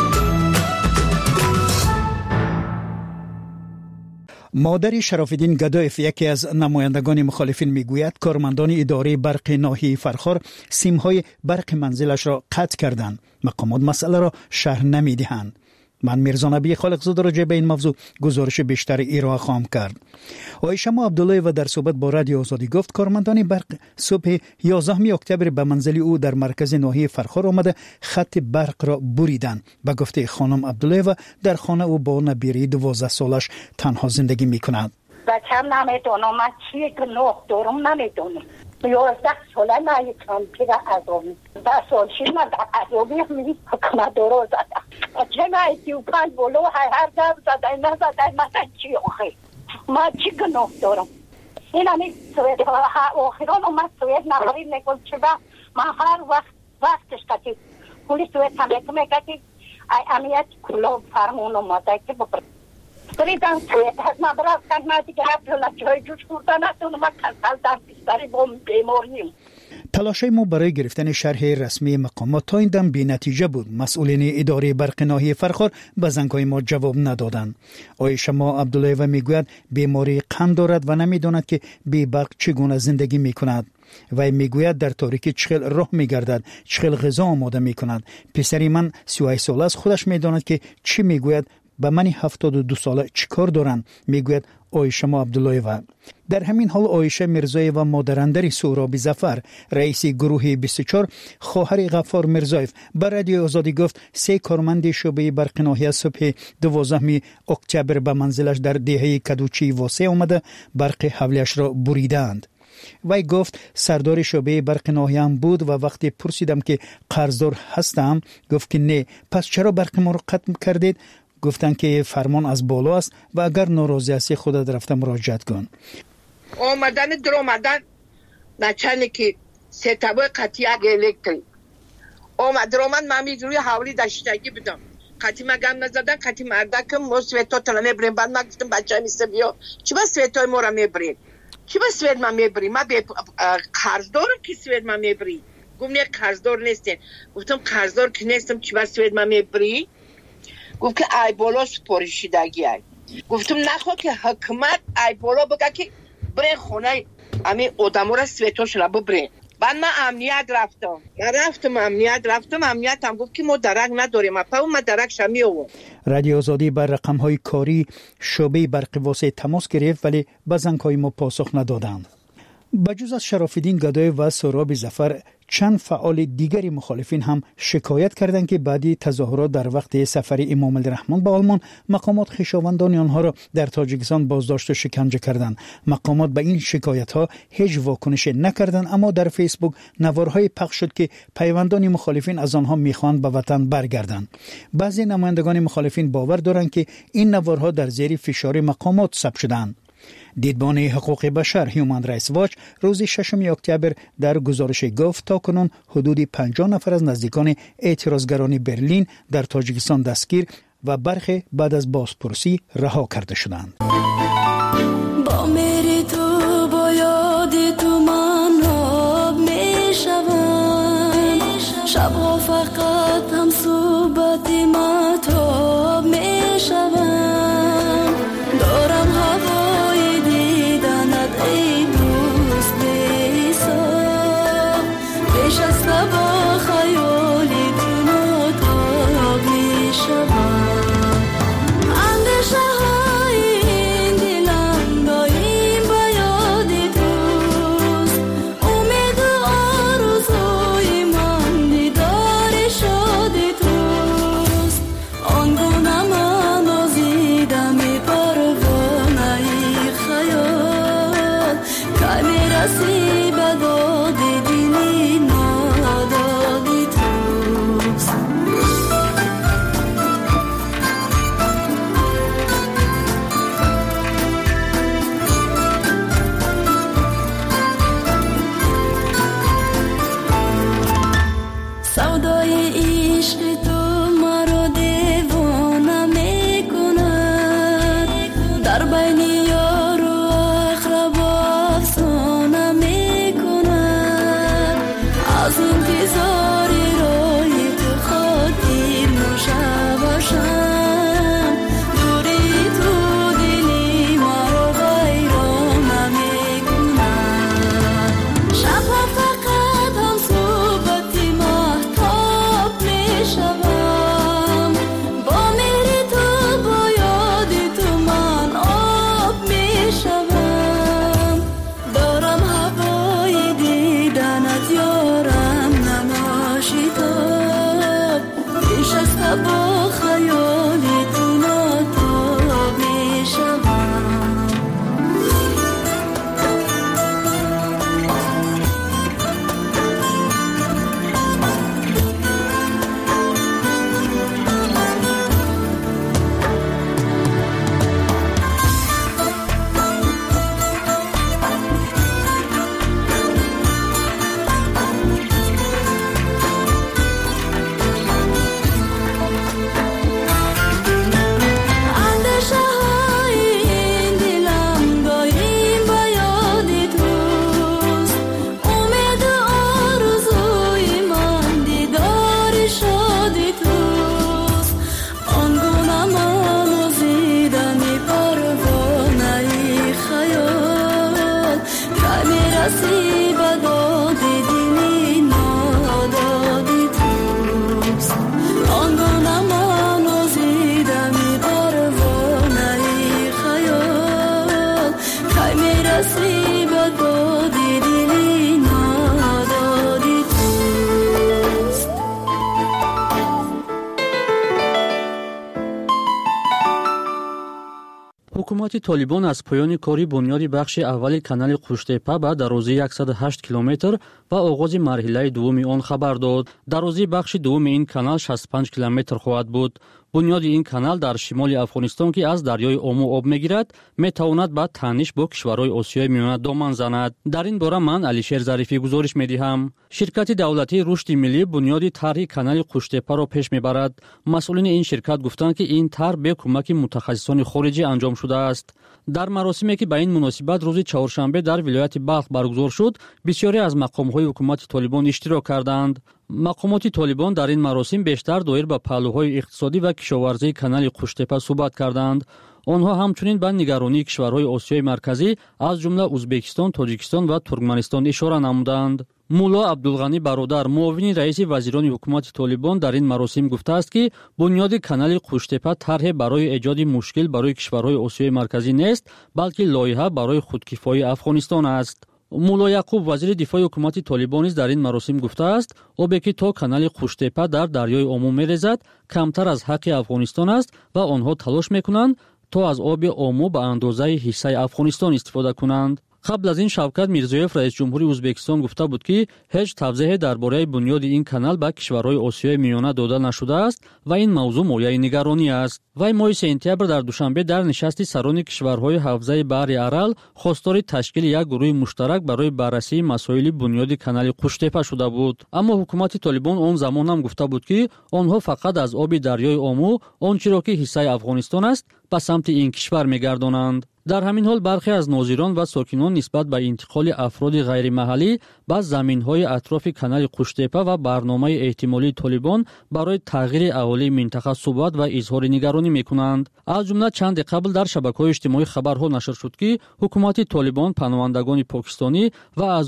مادر شراف‌الدین گدایف یکی از نمایندگان مخالفین میگوید کارمندان اداره برق ناحیه فرخار سیم‌های برق منزلش را قطع کردند. مقامات مسئله را شرح نمی‌دهند. من میرزا نبی خالقزاده راجع به این موضوع گزارش بیشتر ارائه خواهم کرد. عایشه عبدالله و در صحبت با رادیو آزادی گفت کارمندان برق صبح یازدهم اکتبر به منزل او در مرکز ناحیه فرخار آمده خط برق را بریدند. به گفته خانم عبدالله و در خانه او با نبیره دوازده سالش تنها زندگی میکند. بچه‌م نمیدونم من چی گناه دارم نمیدونم. یازده ساله نیستم که عذابی ده سال شید من در عذابی میدید حکمت دارو زده چه نایتی و پنج بلو هر دم زده نزده من چی آخی من چی گناه دارم این همی سوید آخران اومد سوید نهاری نگل چه با من هر وقت وقتش کتی کولی سوید همه که میگه که امیت کلاب فرمون اومده که ببرد بریدن سوید هست من براز کن من دیگه هفت جای جوش کردن نتونم من کنسل در بیستری با بیماریم. تلاش ما برای گرفتن شرح رسمی مقامات تا این دم بی نتیجه بود. مسئولین اداره برق ناحیه فرخار به زنگ‌های ما جواب ندادند. عایشه عبدالله و میگوید بیماری قند دارد و نمیداند که بی برق چگونه زندگی میکند. و میگوید در تاریکی چخیل راه میگردد، چخیل غذا آماده میکند. پسری من سی و هشت ساله است، خودش میداند که چی میگوید. به من هفتاد و دو ساله چیکار دارن؟ میگوید عایشه عبدالله. و در همین حال عایشه میرزایی و مادرندری سهراب ظفر رئیس گروه بیست و چهار خواهر غفار میرزایف به رادیو آزادی گفت سه کارمند شعبه برق ناحیه صبح دوازدهم اکتبر به منزلش در دهه کدوچی واسه آمده برق حولیش را بریدند. وی گفت سردار شعبه برق ناحیه هم بود و وقتی پرسیدم که قرضدار هستم گفت که نه. پس چرا برق ما را قطع کردید؟ گفتن که فرمان از بالا است و اگر ناراضی هستی خودت رفته مراجعت کن. آمدن در آمدن نچنه که سه تبای قطعی اگه الکتریک آمد در آمد من میگروی حوالی داشتگی بدم قطعی مگم نزدن قطعی مردکم ما سویت ها تلا میبریم. بعد من گفتم بچه میسته بیا چی با سویت های ما را میبریم؟ چی با سویت من میبریم؟ من به قرضدارم که سویت من میبریم. گفت نه قرضدار نیستین. گفتم قرضدار که نیستم چی با سویت من میبریم؟ گفت که ای بالا سپارشیدگی ای. گفتم نخوا که حکمت ای بالا بگه که برین خونه امی آدم را سویتاش را ببرین. بعد من امنیت رفتم من رفتم امنیت رفتم امنیت هم گفت که ما درک نداریم. اپا ما درک شمی آورد. رادیو آزادی بر رقم های کاری شعبه برق واسه تماس گرفت ولی به زنگ‌های ما پاسخ ندادند. بجز از شراف‌الدین گدای و سهراب ظفر چند فعال دیگری مخالفین هم شکایت کردند که بعدی تظاهرات در وقت سفر امام الرحمن به آلمان مقامات خویشاوندان آنها را در تاجیکستان بازداشت و شکنجه کردند. مقامات به این شکایت ها هیچ واکنش نکردند، اما در فیسبوک نوارهای پخش شد که پیوندان مخالفین از آنها میخواهند به وطن برگردند. بعضی نمایندگان مخالفین باور دارند که این نوارها در زیر فشار مقامات ثبت شدند. دیدبان حقوق بشر هیومن رایتس واچ روز ششم اکتبر در گزارش گفت تاکنون حدود پنجاه نفر از نزدیکان اعتراضگران برلین در تاجیکستان دستگیر و برخی بعد از بازپرسی رها کرده شدند. با میری تو با یاد تو من آب میشوم، شبها فقط هم صبح ҳукумати Толибон аз поёни кори бунёди бахши аввали канали Қуштепа ба дарозии сад и ҳашт километр ва оғози марҳилаи дуввуми он хабар дод. Дарозии бахши дуввуми ин канал шасту панҷ километр хоҳад буд. бунёди ин канал дар шимоли Афғонистон ки аз дарёи Ому об мегирад, метавонад ба таъниш бо кишварҳои Осиёи Миёна доман занад. Дар ин бора ман Алишер Зарифӣ гузориш медиҳам. Ширкати давлатии рушди миллӣ бунёди тарҳи канали Қуштепаро пеш мебарад. масъулини ин ширкат гуфтанд ки ин тарҳ бе кӯмаки мутахассисони хориҷӣ анҷом шудааст. дар маросиме ки ба ин муносибат рӯзи чаҳоршанбе дар вилояти Балх баргузор шуд, бисёре аз мақомҳои ҳукумати Толибон иштирок карданд. мақомоти Толибон дар ин маросим бештар доир ба паҳлӯҳои иқтисодӣ ва кишоварзии канали Қуштепа суҳбат карданд. онҳо ҳамчунин ба нигаронии кишварҳои Осиёи марказӣ аз ҷумла Узбекистон, Тоҷикистон ва Туркманистон ишора намуданд. мулло Абдулғанӣ бародар, муовини раиси вазирони ҳукумати Толибон дар ин маросим гуфтааст ки бунёди канали Қуштепа тарҳе барои эҷоди мушкил барои кишварҳои Осиёи марказӣ нест, балки лоиҳа барои худкифоии Афғонистон аст. мулло Яқуб, вазири дифои ҳукумати Толибон низ дар ин маросим гуфтааст, обе ки то канали Қуштепа дар дарёи Ому мерезад, камтар аз ҳаққи Афғонистон аст ва онҳо талош мекунанд то аз оби Ому ба андозаи ҳиссаи Афғонистон истифода кунанд. қабл аз ин Шавкат Мирзиёев, раисҷумҳури Ӯзбекистон, гуфта буд ки ҳеҷ тавзеҳе дар бораи бунёди ин канал ба кишварҳои Осиёи Миёна дода нашудааст ва ин мавзӯъ мояи нигаронӣ аст. вай моҳи сентябр дар душанбе дар нишасти сарони кишварҳои ҳавзаи баҳри Арал хостори ташкили як гурӯҳи муштарак барои баррасии масоили бунёди канали Қуштепа шуда буд. аммо ҳукумати Толибон он замон ҳам гуфта буд ки онҳо фақат аз оби дарёи Ому ончиро ки ҳиссаи Афғонистон аст ба самти ин кишвар мегардонанд. дар ҳамин ҳол бархе аз нозирон ва сокинон нисбат ба интиқоли афроди ғайримаҳаллӣ ба заминҳои атрофи канали Қуштепа ва барномаи эҳтимолии Толибон барои тағйири аҳолии минтақа суҳбат ва изҳори нигаронӣ мекунанд. аз ҷумла чанде қабл дар шабакаҳои иҷтимоӣ хабарҳо нашр шуд ки ҳукумати Толибон паноҳандагони покистонӣ ва аз